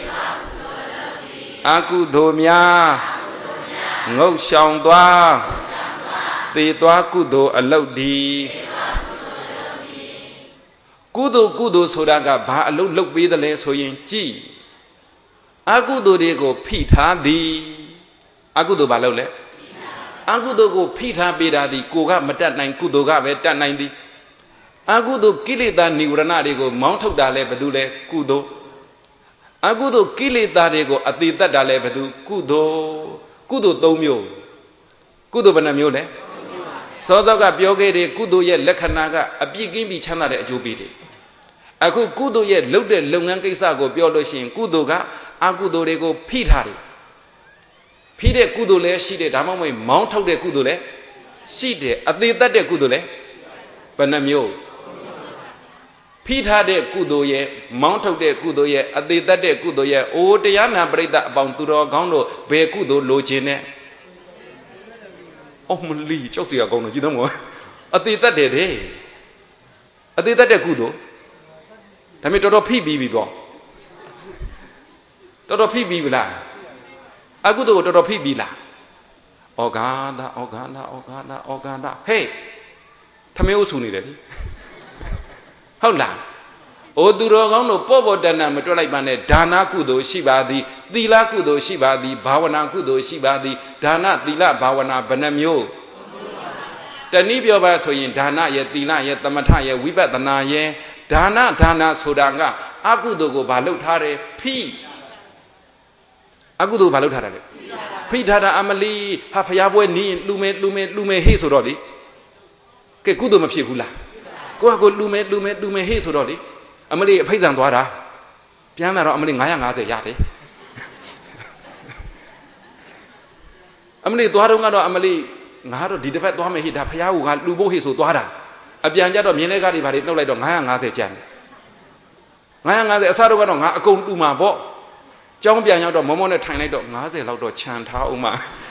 အာကုသိုလ်များငုတ်ရှောင်သွားသေသွားကုသိုလ်အလုတ်ဒီကုသိုလ်ဆိုတာကဘာအလုတ်လုပ်ပေးတယ်လဲဆိုရင်ကြည်အကုသိုလ်တွေကိုဖိထားသည်အကုသိုလ်ဘာလုပ်လဲအကုသိုလ်ကိုဖိထားပေးတာသည်ကိုကမတတ်နိုင်ကုသိုလ်ကပဲတတ်နိုင်သည်အကုသိုလ်ကိလေသာនិဝရဏတွေကိုမောင်းထုတ်တာလဲဘယ်သူလဲကုသိုလ်အကုသိုလ်ကိလေသာတွေကိုအတိတတ်တာလဲဘယ်သူကုသိုလ်3မျိုးကုသိုလ်ဘယ်နှမျိုးလဲစောစောကပြောခဲ့တဲ့ကုသိုလ်ရဲ့လက္ခဏာကအပြည့်ကင်းပြီးချမ်းသာတဲ့အကျိုးပေးတယ်အခုကုသိုလ်ရဲ့လုပ်တဲ့လုပ်ငန်းကိစ္စကိုပြောလို့ရှိရင်ကုသိုလ်ကအကုသိုလ်တွေကိုဖိထားတယ်ဖိတဲ့ကုသိုလ်လည်းရှိတယ်ဒါမှမဟုတ်မောင်းထုတ်တဲ့ကုသိုလ်လည်းရှိတယ်အသေးသက်တဲ့ကုသိုလ်လည်းဘယ်နှမျိုးဖိထားတဲ့ကုသိုလ်ရဲ့မောင်းထုတ်တဲ့ကုသိုလ်ရဲ့အသေးသက်တဲ့ကုသိုလ်ရဲ့အိုးတရားနာပရိသတ်အပေါင်းသူတော်ကောင်းတို့ဘယ်ကုသိုလ်လိုချင်နဲ့အော်မလီကြောက်စီရကောင်းတော့ကြည်တော့မအသေးသက်တယ်တဲ့အသေးသက်တဲ့ကုသိုလ်ဒါပေမဲ့တော်တော်ဖိပြီးပြီပေါ့တော်တော်ဖိပြီးပြီလားအကုသိုလ်ကိုတော်တော်ဖိပြီးလားဩဃာတဩဃာတဩဃာတဩဃာတဟေးထမင်းဥဆူနေတယ်လေဟုတ်လားအိုသူတော်ကောင်းတို့ပေါ့ပေါ့တန်တန်မတွက်လိုက်ပါနဲ့ဒါနကုသိုလ်ရှိပါသည်သီလကုသိုလ်ရှိပါသည်ဘာဝနာကုသိုလ်ရှိပါသည်ဒါနသီလဘာဝနာဘယ်နှမျိုးတနည်းပြောပါဆိုရင်ဒါနရဲ့သီလရဲ့သမထရဲ့ဝိပဿနာရဲ့ဒါနဆိုတာကအကုသိုလ်ကိုဘာလုပ်ထားတယ်ဖိအကုသိုလ်ဘာလုပ်ထားတာလဲဖိထားတာအမလီဟာဖျားပွဲနီးလူမဲဟေ့ဆိုတော့လေကဲကုသိုလ်မဖြစ်ဘူးလားကိုလူမဲဟေ့ဆိုတော့လေအမလီအဖိတ်ဆံသွားတာပြန်လာတော့အမလီ950ရတယ်အမလီသွားတော့ကတော့အမလီငါတော့ဒီတစ်ဖက်သွားမယ်ဟိဒါဖျားကိုကလူဖို့ဟေ့ဆိုသွားတာအပြန်ကြတော့မြင်းလေးကားတွေဘာတွေနှုတ်လိုက်တော့950ကျန်တယ်950အစားတော့ကတော့ငါအကုန်တူမှာပေါ့ကျောင်းပြန်ရောက်တော့မောမောနဲ့ထိုင်လိုက်တော့90လောက်တော့ခြံထားအောင်မှာ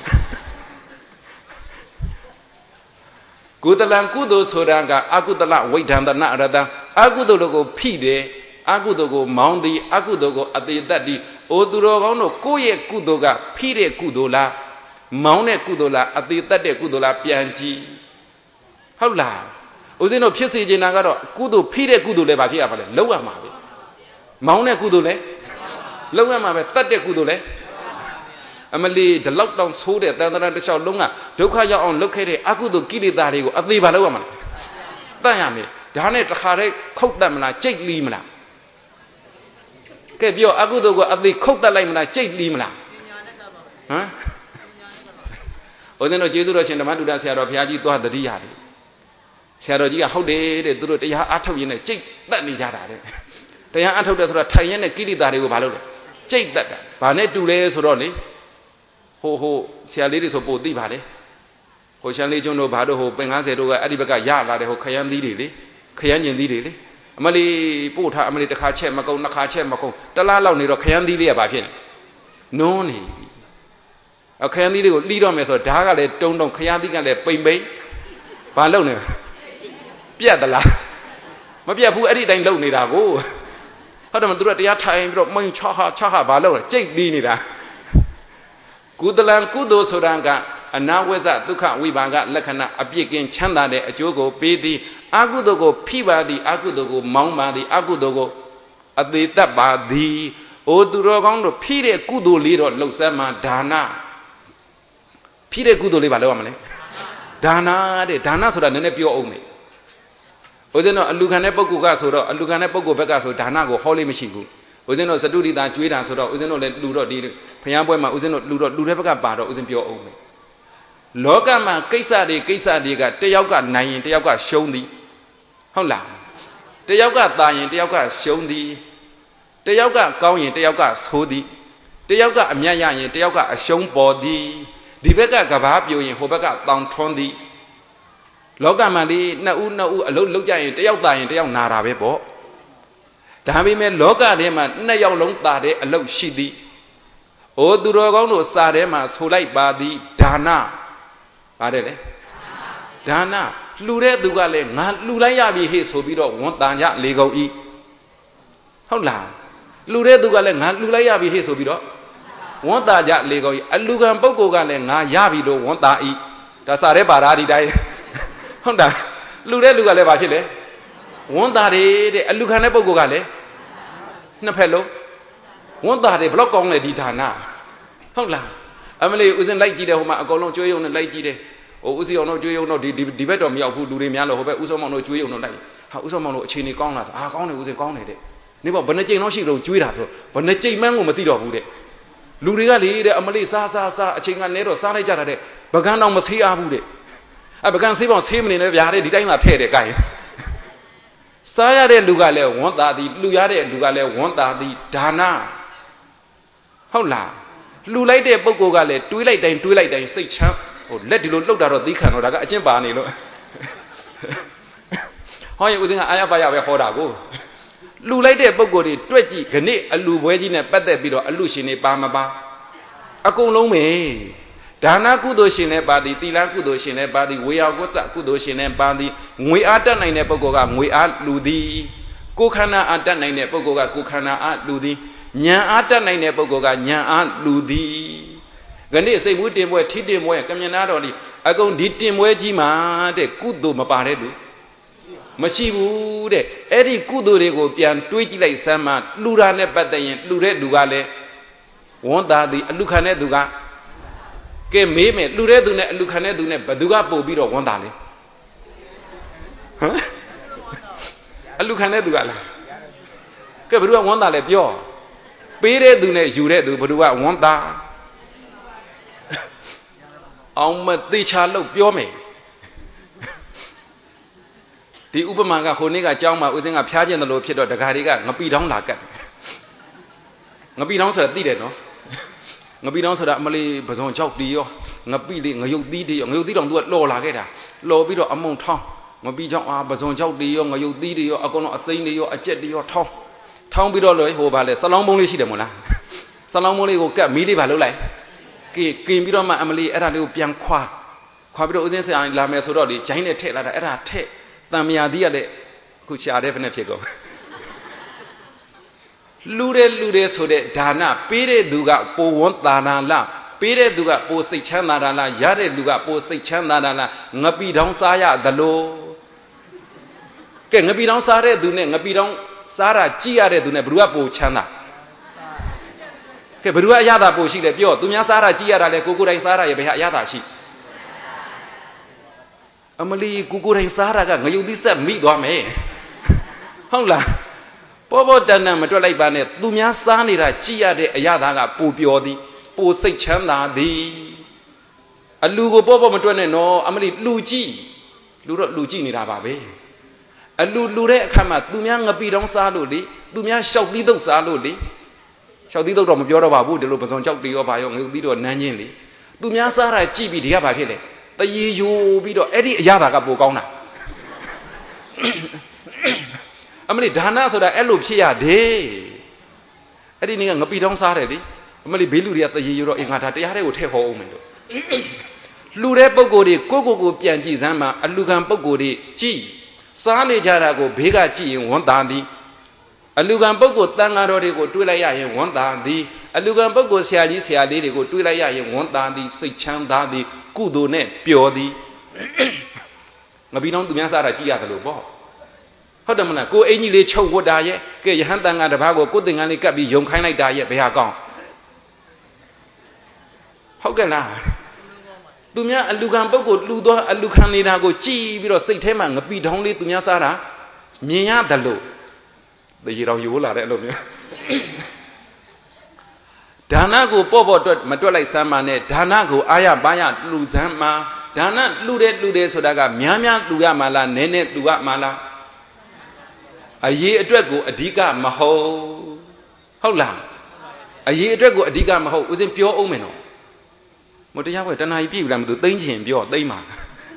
ကုသလံကုသိုလ်ဆိုတာကအကုသလဝိဒ္ဓံတနာရတံအကုသိုလ်ကိုဖိတယ်အကုသိုလ်ကိုမောင်းသည်အကုသိုလ်ကိုအသေးသက်သည်အိုသူတော်ကောင်းတို့ကိုယ့်ရဲ့ကုသိုလ်ကဖိတဲ့ကုသိုလ်လားမောင်းတဲ့ကုသိုလ်လားအသေးသက်တဲ့ကုသိုလ်လားပြန်ကြည့်ဟုတ်လားဦးဇင်းတို့ဖြစ်စေချင်တာကတော့ကုသိုလ်ဖိတဲ့ကုသိုလ်လည်းဘာဖြစ်ရပါလဲလောက်ရမှာပဲမောင်းတဲ့ကုသိုလ်လည်းလောက်ရမှာပဲတတ်တဲ့ကုသိုလ်လည်းအမလီဒီလောက်တောင်ဆိုးတဲ့တန်တရာတစ်လျှောက်လုံးကဒုက္ခရောက်အောင်လုပ်ခဲ့တဲ့အကုသိုလ်ကိလေသာတွေကိုအသေးပါလောက်ရမှာလဲတတ်ရမယ်ဒါနဲ့တခါတည်းခုတ်တတ်မလားကြိတ်လီးမလားကဲပြောအကုသိုလ်ကိုအသေးခုတ်တတ်လိုက်မလားကြိတ်လီးမလားဟမ်ဦးဇင်းတို့ကျေးဇူးတော်ရှင်ဓမ္မတုဒ္ဒဆရာတော်ဘုရားကြီးသွားတတိရတယ်ဆရာတော်ကြီးကဟုတ်တယ်တဲ့သူတို့တရားအားထုတ်ရင်းနဲ့ကြိတ်တက်နေကြတာတဲ့တရားအားထုတ်တယ်ဆိုတော့ထိုင်ရင်းနဲ့ကိလေသာတွေကိုဘာလုပ်လဲကြိတ်တက်တာဘာနဲ့တူလဲဆိုတော့လေဟိုဆရာလေးတွေဆိုပို့သိပါလေဟိုရှမ်းလေးကျွန်းတို့ဘာတို့ဟိုပင်90တို့ကအဲ့ဒီဘက်ကရလာတယ်ဟိုခရမ်းသီးတွေလေခရမ်းညင်သီးတွေလေအမလီပို့ထားအမလီတစ်ခါချက်မကုန်နှစ်ခါချက်မကုန်တလားလောက်နေတော့ခရမ်းသီးလေးကဘာဖြစ်နေနုံးနေပြီခရမ်းသီးတွေကိုလှီးတော့မယ်ဆိုတော့ဓာတ်ကလည်းတုံခရမ်းသီးကလည်းပိန်ဘာလုပ်နေပြတ်သလားမပြတ်ဘူးအဲ့ဒီတိုင်းလုပ်နေတာကိုဟုတ်တယ်မသူတို့တရားထိုင်ပြီးတော့မင်းချဟာဘာလုပ်လဲကြိတ်ပြီးနေတာကုသလံကုသိုလ်ဆိုတာကအနာဝိဇ္ဇဒုက္ခဝိပါကလက္ခဏာအပြစ်ကင်းချမ်းသာတဲ့အကျိုးကိုပေးသည်အကုသိုလ်ကိုဖိပါသည်အကုသိုလ်ကိုမောင်းပါသည်အကုသိုလ်ကိုအသေးသက်ပါသည်အိုသူတော်ကောင်းတို့ဖိတဲ့ကုသိုလ်လေးတော့လှုပ်စမ်းမှာဒါနဖိတဲ့ကုသိုလ်လေးဘာလုပ်ရမလဲဒါနတဲ့ဒါနဆိုတာနည်းနည်းပြောအောင်မေဦးဇင်းတို့အလူခံတဲ့ပုဂ္ဂိုလ်ကဆိုတော့အလူခံတဲ့ပုဂ္ဂိုလ်ဘက်ကဆိုဒါနကိုဟောလေးမရှိဘူးဦးဇင်းတို့စတုရိတာကျွေးတာဆိုတော့ဦးဇင်းတို့လည်းလူတော့ဒီဘုရားပွဲမှာဦးဇင်းတို့လူတဲ့ဘက်ကပါတော့ဦးဇင်းပြောအောင်မေလောကမှာကိစ္စတွေကတယောက်ကနိုင်ရင်တယောက်ကရှုံးသည်ဟုတ်လားတယောက်ကသာရင်တယောက်ကရှုံးသည်တယောက်ကကောင်းရင်တယောက်ကဆိုးသည်တယောက်ကအမြတ်ရရင်တယောက်ကအရှုံးပေါ်သည်ဒီဘက်ကကဘာပြိုရင်ဟိုဘက်ကတောင်ထွန်းသည်လောကမှာလေးနှစ်ဦးအလုံးလုံးကြရင်တယောက်သာရင်တယောက်နာတာပဲပေါ့ဒါပေမဲ့လောကထဲမှာနှစ်ယောက်လုံးသာတဲ့အလုပ်ရှိသည်အိုသူတော်ကောင်းတို့စာထဲမှာဆိုလိုက်ပါသည်ဒါနပါတယ်လေဒါနလှူတဲ့သူကလည်းငါလှူလိုက်ရပြီဟေ့ဆိုပြီးတော့ဝန်တန်ကြလေကုန်ဤဟုတ်လားလှူတဲ့သူကလည်းငါလှူလိုက်ရပြီဟေ့ဆိုပြီးတော့ဝန်တာကြလေကုန်ဤအလူကံပုဂ္ဂိုလ်ကလည်းငါရပြီလို့ဝန်တာဤဒါစာထဲပါတာဒီတိုင်းဟုတ်တာလှူတဲ့လူကလည်းဘာဖြစ်လဲဝန်တာတယ်တဲ့အလူခံတဲ့ပုဂ္ဂိုလ်ကလည်းနှစ်ဖက်လုံးဝန်တာတယ်ဘလောက်ကောင်းလဲဒီဒါနဟုတ်လားအမလေးဦးစင်လိုက်ကြည့်တယ်ဟိုမှာအကောင်လုံးကျွေးရုံနဲ့လိုက်ကြည့်တယ်ဟိုဦးစီအောင်တို့ကျွေးရုံတော့ဒီဘက်တော့မရောက်ဘူးလူတွေများလို့ဟိုဘက်ဦးစောမောင်တို့ကျွေးရုံတော့လိုက်ဟာဦးစောမောင်တို့အခြေအနေကောင်းလားကောင်းတယ်ဦးစင်ကောင်းတယ်တဲ့နေပေါ့ဘယ်နှကြိမ်တော့ရှိတော့ကျွေးတာဆိုဘယ်နှကြိမ်မှန်းကိုမသိတော့ဘူးတဲ့လူတွေကလေတဲ့အမလေးစားအချိန်ကနဲတော့စားလိုက်ကြတာတဲ့ပကန်းတော့မဆေးအားဘူးတဲ့ပကန်းဆေးပေါင်းဆေးမနေနဲ့ဗျာတဲ့ဒီတိုင်းသာထဲ့တယ်ကြိုင်စားရတဲ့လူကလည်းဝန်တာသည်လှူရတဲ့လူကလည်းဝန်တာသည်ဒါနဟုတ်လားလူလိုက်တဲ့ပုဂ္ဂိုလ်ကလည်းတွေးလိုက်တိုင်းစိတ်ချမ်းဟိုလက်ဒီလိုလှုပ်တာတော့သီးခံတော့ဒါကအကျင့်ပါနေလို့ဟောရင်ဦးဇင်းကအာရပါရပဲဟောတာကိုလူလိုက်တဲ့ပုဂ္ဂိုလ်တွေတွက်ကြည့်ခဏအလူပွဲကြီးနဲ့ပတ်သက်ပြီးတော့အလူရှင်တွေပါမပါအကုန်လုံးပဲဒါနကုသိုလ်ရှင်နဲ့ပါသည်သီလကုသိုလ်ရှင်နဲ့ပါသည်ဝေယဝတ်စကုသိုလ်ရှင်နဲ့ပါသည်ငွေအားတက်နိုင်တဲ့ပုဂ္ဂိုလ်ကငွေအားလူသည်ကိုယ်ခန္ဓာအားတက်နိုင်တဲ့ပုဂ္ဂိုလ်ကကိုယ်ခန္ဓာအားလူသည်ဉာဏ်အားတက်နိုင်တဲ့ပုဂ္ဂိုလ်ကဉာဏ်အားလူသည်ခဏစိတ်မှုတင်ပွဲထိတင်ပွဲကမြနာတော်ဒီအကုန်ဒီတင်ပွဲကြီးမှာတဲ့ကုသိုလ်မပါတဲ့လူမရှိဘူးတဲ့အဲ့ဒီကုသိုလ်တွေကိုပြန်တွေးကြည့်လိုက်စမ်းမှလှူတာနဲ့ပတ်သက်ရင်လှူတဲ့လူကလည်းဝန်တာသည်အလူခံတဲ့သူကကဲမေးမယ်လှူတဲ့သူနဲ့အလူခံတဲ့သူနဲ့ဘယ်သူကပို့ပြီးတော့ဝန်တာလဲဟမ်အလူခံတဲ့သူကလားကဲဘယ်သူကဝန်တာလဲပြောပေးတဲ့သူနဲ့ယူတဲ့သူဘယ်သူကဝန်တာအောင်မသိချာလို့ပြောမယ်ဒီဥပမာကဟိုနေ့ကကြောင်းမှာဦးစင်းကဖျားကျင်တယ်လို့ဖြစ်တော့ဒကာတွေကငပိတောင်းလာကတ်ငပိတောင်းဆိုတာသိတယ်နော်ငပိတောင်းဆိုတာအမလေးပဇွန်ကြောက်တီရောငပိလေးငရုတ်သီးတွေရောငရုတ်သီးတောင်သူကလော်လာခဲ့တာလော်ပြီးတော့အမုံထောင်းငပိကြောင့်ပဇွန်ကြောက်တီရောငရုတ်သီးတွေရောအကုန်လုံးအစိမ်းတွေရောအကျက်တွေရောထောင်းပြီးတော့လေဟိုပါလေဆလောင်းပုံးလေးရှိတယ်မို့လားဆလောင်းပုံးလေးကိုကတ်မီးလေးပါလှုပ်လိုက်ကင်ပြီးတော့မှအမလေးအဲ့ဒါလေးကိုပြန်ခွာပြီးတော့ဦးစင်းဆရာလာမယ်ဆိုတော့လေဂျိုင်းနဲ့ထည့်လာတာအဲ့ဒါထည့်တံမြာသီးကလည်းအခုရှာတဲ့ဘယ်နဲ့ဖြစ်ကုန်လူတဲ့ဆိုတဲ့ဒါနပေးတဲ့သူကပိုဝန်းတာနာလားပေးတဲ့သူကပိုစိတ်ချမ်းသာတာလားရတဲ့လူကပိုစိတ်ချမ်းသာတာလားငပိတောင်းစားရသလိုကဲငပိတောင်းစားတဲ့သူနဲ့ငပိတောင်းစားတာကြည့်ရတဲ့သူနဲ့ဘယ်သူကပိုချမ်းသာကဲဘယ်သူကအရသာပိုရှိလဲပြောသူများစားတာကြည့်ရတာလဲကိုတိုင်းစားတာရဲ့ဘယ်ဟာအရသာရှိအမလီကိုတိုင်းစားတာကငရုတ်သီးဆက်မိသွားမယ်ဟုတ်လားပေါ်တန်တန်မတွက်လိုက်ပါနဲ့သူများစားနေတာကြည့်ရတဲ့အရသာကပိုပျော်သည်ပိုစိတ်ချမ်းသာသည်အလူကိုပေါ်မတွက်နဲ့နော်အမလီလူကြည့်နေတာပါပဲအလူတဲ့အခါမှာသူများငပိတောင်းစားလို့လေသူများရှောက်သီးတုပ်စားလို့လေရှောက်သီးတုပ်တော့မပြောတော့ပါဘူးဒီလိုပဇွန်ကြောက်တေရောဘာရောငရုတ်သီးတော့နန်းချင်းလေသူများစားတာကြည့်ပြီးဒီကဘာဖြစ်လဲတရေယိုပြီးတော့အဲ့ဒီအရသာကပိုကောင်းတာအမလီဒါနဆိုတာအဲ့လိုဖြစ်ရတယ်အဲ့ဒီနေ့ကငပိတောင်းစားတယ်လေအမလီဘေးလူတွေကတရေယိုတော့အင်္ဂါဒါတရားတွေကိုထည့်ဟောအောင်မယ်လို့လှူတဲ့ပုံကိုယ်တွေကိုပြန်ကြည့်စမ်းမှာအလူခံပုံကိုယ်တွေကြည့်စားနေကြတာကိုဘေးကကြည့်ရင်ဝန်တာသည်အလူခံပုဂ္ဂိုလ်တန်ဃာတော်တွေကိုတွေးလိုက်ရရင်ဝန်တာသည်အလူခံပုဂ္ဂိုလ်ဆရာကြီးဆရာလေးတွေကိုတွေးလိုက်ရရင်ဝန်တာသည်စိတ်ချမ်းသာသည်ကုသိုလ်နဲ့ပျော်သည်ငပိတောင်းသူများစားတာကြည့်ရတယ်လို့ပေါ့ဟုတ်တယ်မလားကိုအင်ကြီးလေးချုပ်ဝတ်တာရဲ့ကဲယဟန်တန်ဃာတစ်ပါးကိုသင်္ကန်းလေးကပ်ပြီးယုံခိုင်းလိုက်တာရဲ့ဘယ်ဟာကောင်းဟုတ်ကဲ့လားသူများအလူခံပုဂ္ဂိုလ်လှူသောအလူခံနေတာကိုကြည်ပြီးတော့စိတ်ထဲမှာငပိတောင်းလေးသူများစားတာမြင်ရတယ်လို့တရေတော်ရိုးလာတဲ့အဲ့လိုမျိုးဒါနကိုပေါ့တွက်မတွက်လိုက်စမ်းပါနဲ့ဒါနကိုအာရပါရလှူစမ်းမှာဒါနလှူတယ်ဆိုတာကများလှူရမှာလားနည်းလှူရမှာလားအရေးအတွက်ကိုအဓိကမဟုတ်လားအရေးအတွက်ကိုအဓိကမဟုတ်ဦးစင်ပြောအောင်မယ်နော်မတရားပွဲတဏှာကြီးပြည့်ပြီလားမသိသိမ့်ချင်ပြောသိမ့်ပါ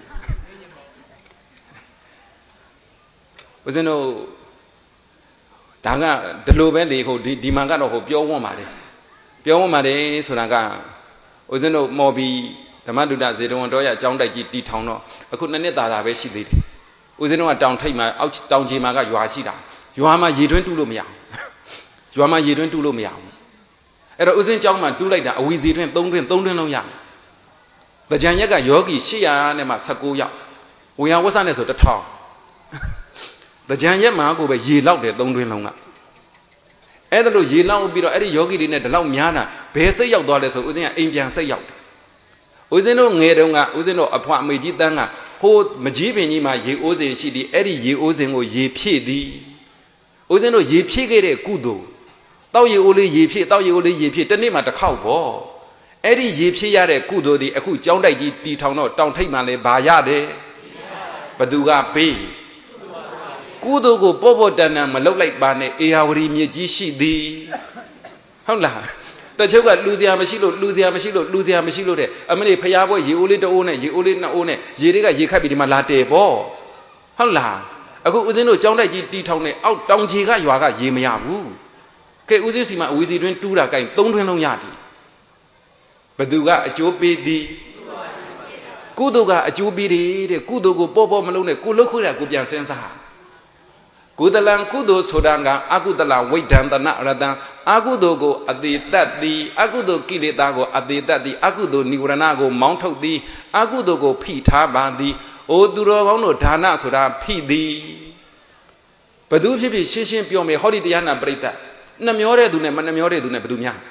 ဦးစင်တို့ဒါကဒီလိုပဲလေဟိုဒီမှာကတော့ဟိုပြောဝန်းပါတယ်ဆိုတာကဦးဇင်းတို့မော်ဘီဓမ္မဒုဒဇေတဝန်တော်ရအကြောင်းတိုက်ကြီးတီထောင်တော့အခုနှစ်နှစ်သာပဲရှိသေးတယ်ဦးဇင်းတို့ကတောင်ထိပ်မှာအောက်တောင်ကြီးမှာကရွာရှိတာရွာမှာရေတွင်းတူးလို့မရဘူးအဲ့တော့ဦးဇင်းကျောင်းမှာတူးလိုက်တာအဝီစီတွင်း3တွင်းလုံးရတကြံရက်ကယောဂီ800နဲ့မှ19ယောက်ဝေယဝဆနဲ့ဆို1000တကြံရက်မှာကိုပဲရေလောက်တယ်3တွင်းလုံးကအဲ့ဒါလို့ရေလောက်ပြီးတော့အဲ့ဒီယောဂီတွေနဲ့ဒီလောက်များတာဘယ်စိတ်ရောက်သွားလဲဆိုဦးဇင်းကအိမ်ပြန်စိတ်ရောက်တယ်ဦးဇင်းတို့ငယ်တုန်းကဦးဇင်းတို့အဖွားအမေကြီးတန်းကဟိုမကြီးပင်ကြီးမှာရေအိုးစင်ရှိသည်အဲ့ဒီရေအိုးစင်ကိုရေဖြည့်သည်ဦးဇင်းတို့ရေဖြည့်ခဲ့တဲ့ကုသိုလ်တောက်ရေအိုးလေးရေဖြည့်တနေ့မှတစ်ခေါက်ပေါ့အဲ့ဒီရေဖြည့်ရတဲ့ကုသိုလ်ဒီအခုကြောင်းတိုက်ကြီးတီထောင်တော့တောင်ထိပ်မှလည်းဘာရတယ်ဘသူကပေးကုသိုလ်ကိုပေါ့တန်မလုပ်လိုက်ပါနဲ့အေယာဝတီမြစ်ကြီးရှိသည်ဟုတ်လားတချို့ကလူစရာမရှိလို့လူစရာမရှိလို့လူစရာမရှိလို့တဲ့အမလေးဖျားပွဲရေအိုးလေးတအိုးနဲ့ရေအိုးလေးနှစ်အိုးနဲ့ရေတွေကရေခတ်ပြီးဒီမှာလာတယ်ပေါ့ဟုတ်လားအခုဦးဇင်းတို့ကြောင်းတိုက်ကြီးတီထောင်နဲ့အောက်တောင်ကြီးကရွာကရေမရဘူးကဲဦးဇင်းစီမှာအဝီစီတွင်တူးတာကိုင်3တွင်လုံးရတယ်ဘသူကအကျိုးပေးသည်ကုသိုလ်ကအကျိုးပေးတယ်တဲ့ကုသိုလ်ကိုပေါ့မလုံးနဲ့ကိုလှုပ်ခွေတာကိုပြန်စဉ်းစားကုသလံကုသိုလ်ဆိုတာကအကုသလဝိဒံတနရတံအကုသိုလ်ကိုအတိတတ်သည်အကုသိုလ်ကိလေသာကိုအတိတတ်သည်အကုသိုလ်និဝရဏကိုမောင်းထုတ်သည်အကုသိုလ်ကိုဖိထားပါသည်အိုသူတော်ကောင်းတို့ဒါနဆိုတာဖိသည်ဘသူဖြစ်ဖြစ်ရှင်းရှင်းပြောမယ်ဟောဒီတရားနာပရိသတ်နှမျောတဲ့သူနဲ့မနှမျောတဲ့သူနဲ့ဘသူများ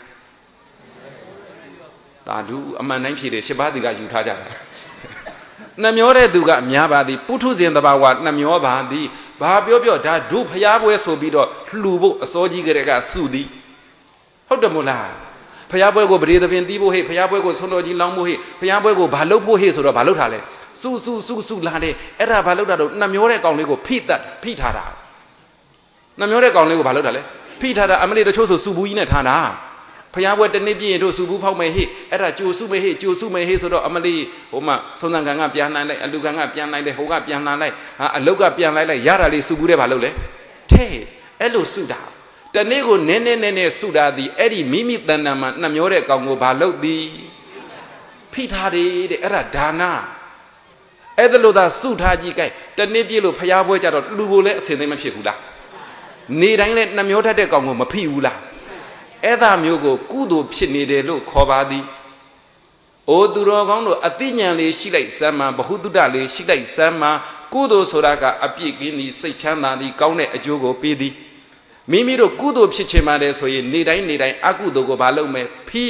တာဓုအမှန်တိုင်းဖြေတယ်ရှစ်ပါးသူကယူထားကြတာနှမျောတဲ့သူကအများပါသည်ပုထုဇဉ်တဘာဝနှမျောပါသည်ဘာပြောဒါဒုဖျားပွဲဆိုပြီးတော့လှူဖို့အစောကြီးကလေးကစုသည်ဟုတ်တယ်မို့လားဖျားပွဲကိုပရိသဖြင့်တီးဖို့ဟဲ့ဖျားပွဲကိုဆုံးတော်ကြီးလောင်းဖို့ဟဲ့ဖျားပွဲကိုဘာလုပ်ဖို့ဟဲ့ဆိုတော့ဘာလုပ်ထားလဲစုလာတယ်အဲ့ဒါဘာလုပ်တာတော့နှမျောတဲ့ကောင်လေးကိုဖိထားတာနှမျောတဲ့ကောင်လေးကိုဘာလုပ်တာလဲဖိထားတာအမလေးတချို့ဆိုစုဘူးကြီးနဲ့ထားတာဖျားပွဲတစ်နေ့ပြည့်ရင်တို့စုဘူးဖောက်မယ်ဟဲ့အဲ့ဒါကြိုစုမယ်ဟဲ့ဆိုတော့အမလေးဟိုမှာဆုံးသံကန်ကပြန်နိုင်လိုက်အလူကန်ကပြန်နိုင်လိုက်ဟိုကပြန်လာလိုက်အလုတ်ကပြန်လိုက်ရတာလေးစုဘူးတဲ့ဘာလုပ်လဲထဲအဲ့လိုစုတာတနေ့ကိုနည်းနည်းစုတာသည်အဲ့ဒီမိမိတဏ္ဍာမှာနှမျောတဲ့ကောင်ကိုဘာလုပ်သည်ဖိထားတယ်တဲ့အဲ့ဒါဒါနအဲ့ဒါလို့သာစုထားကြည့်ကြိုက်တနေ့ပြည့်လို့ဖျားပွဲကြတော့လူကိုလည်းအစင်သိမဖြစ်ဘူးလားနေတိုင်းလည်းနှမျောတတ်တဲ့ကောင်ကိုမဖိဘူးလားအဲ့ဒါမျိုးကိုကုသိုလ်ဖြစ်နေတယ်လို့ခေါ်ပါသည်။အိုသူတော်ကောင်းတို့အသိဉာဏ်လေးရှိလိုက်စမ်းမှာဘ ഹു တုတလေးရှိလိုက်စမ်းမှာကုသိုလ်ဆိုတာကအပြည့်ကင်းသည်စိတ်ချမ်းသာသည်ကောင်းတဲ့အကျိုးကိုပေးသည်။မိမိတို့ကုသိုလ်ဖြစ်ချင်ပါတယ်ဆိုရင်နေတိုင်းအကုသိုလ်ကိုမလုပ်မယ်ဖိ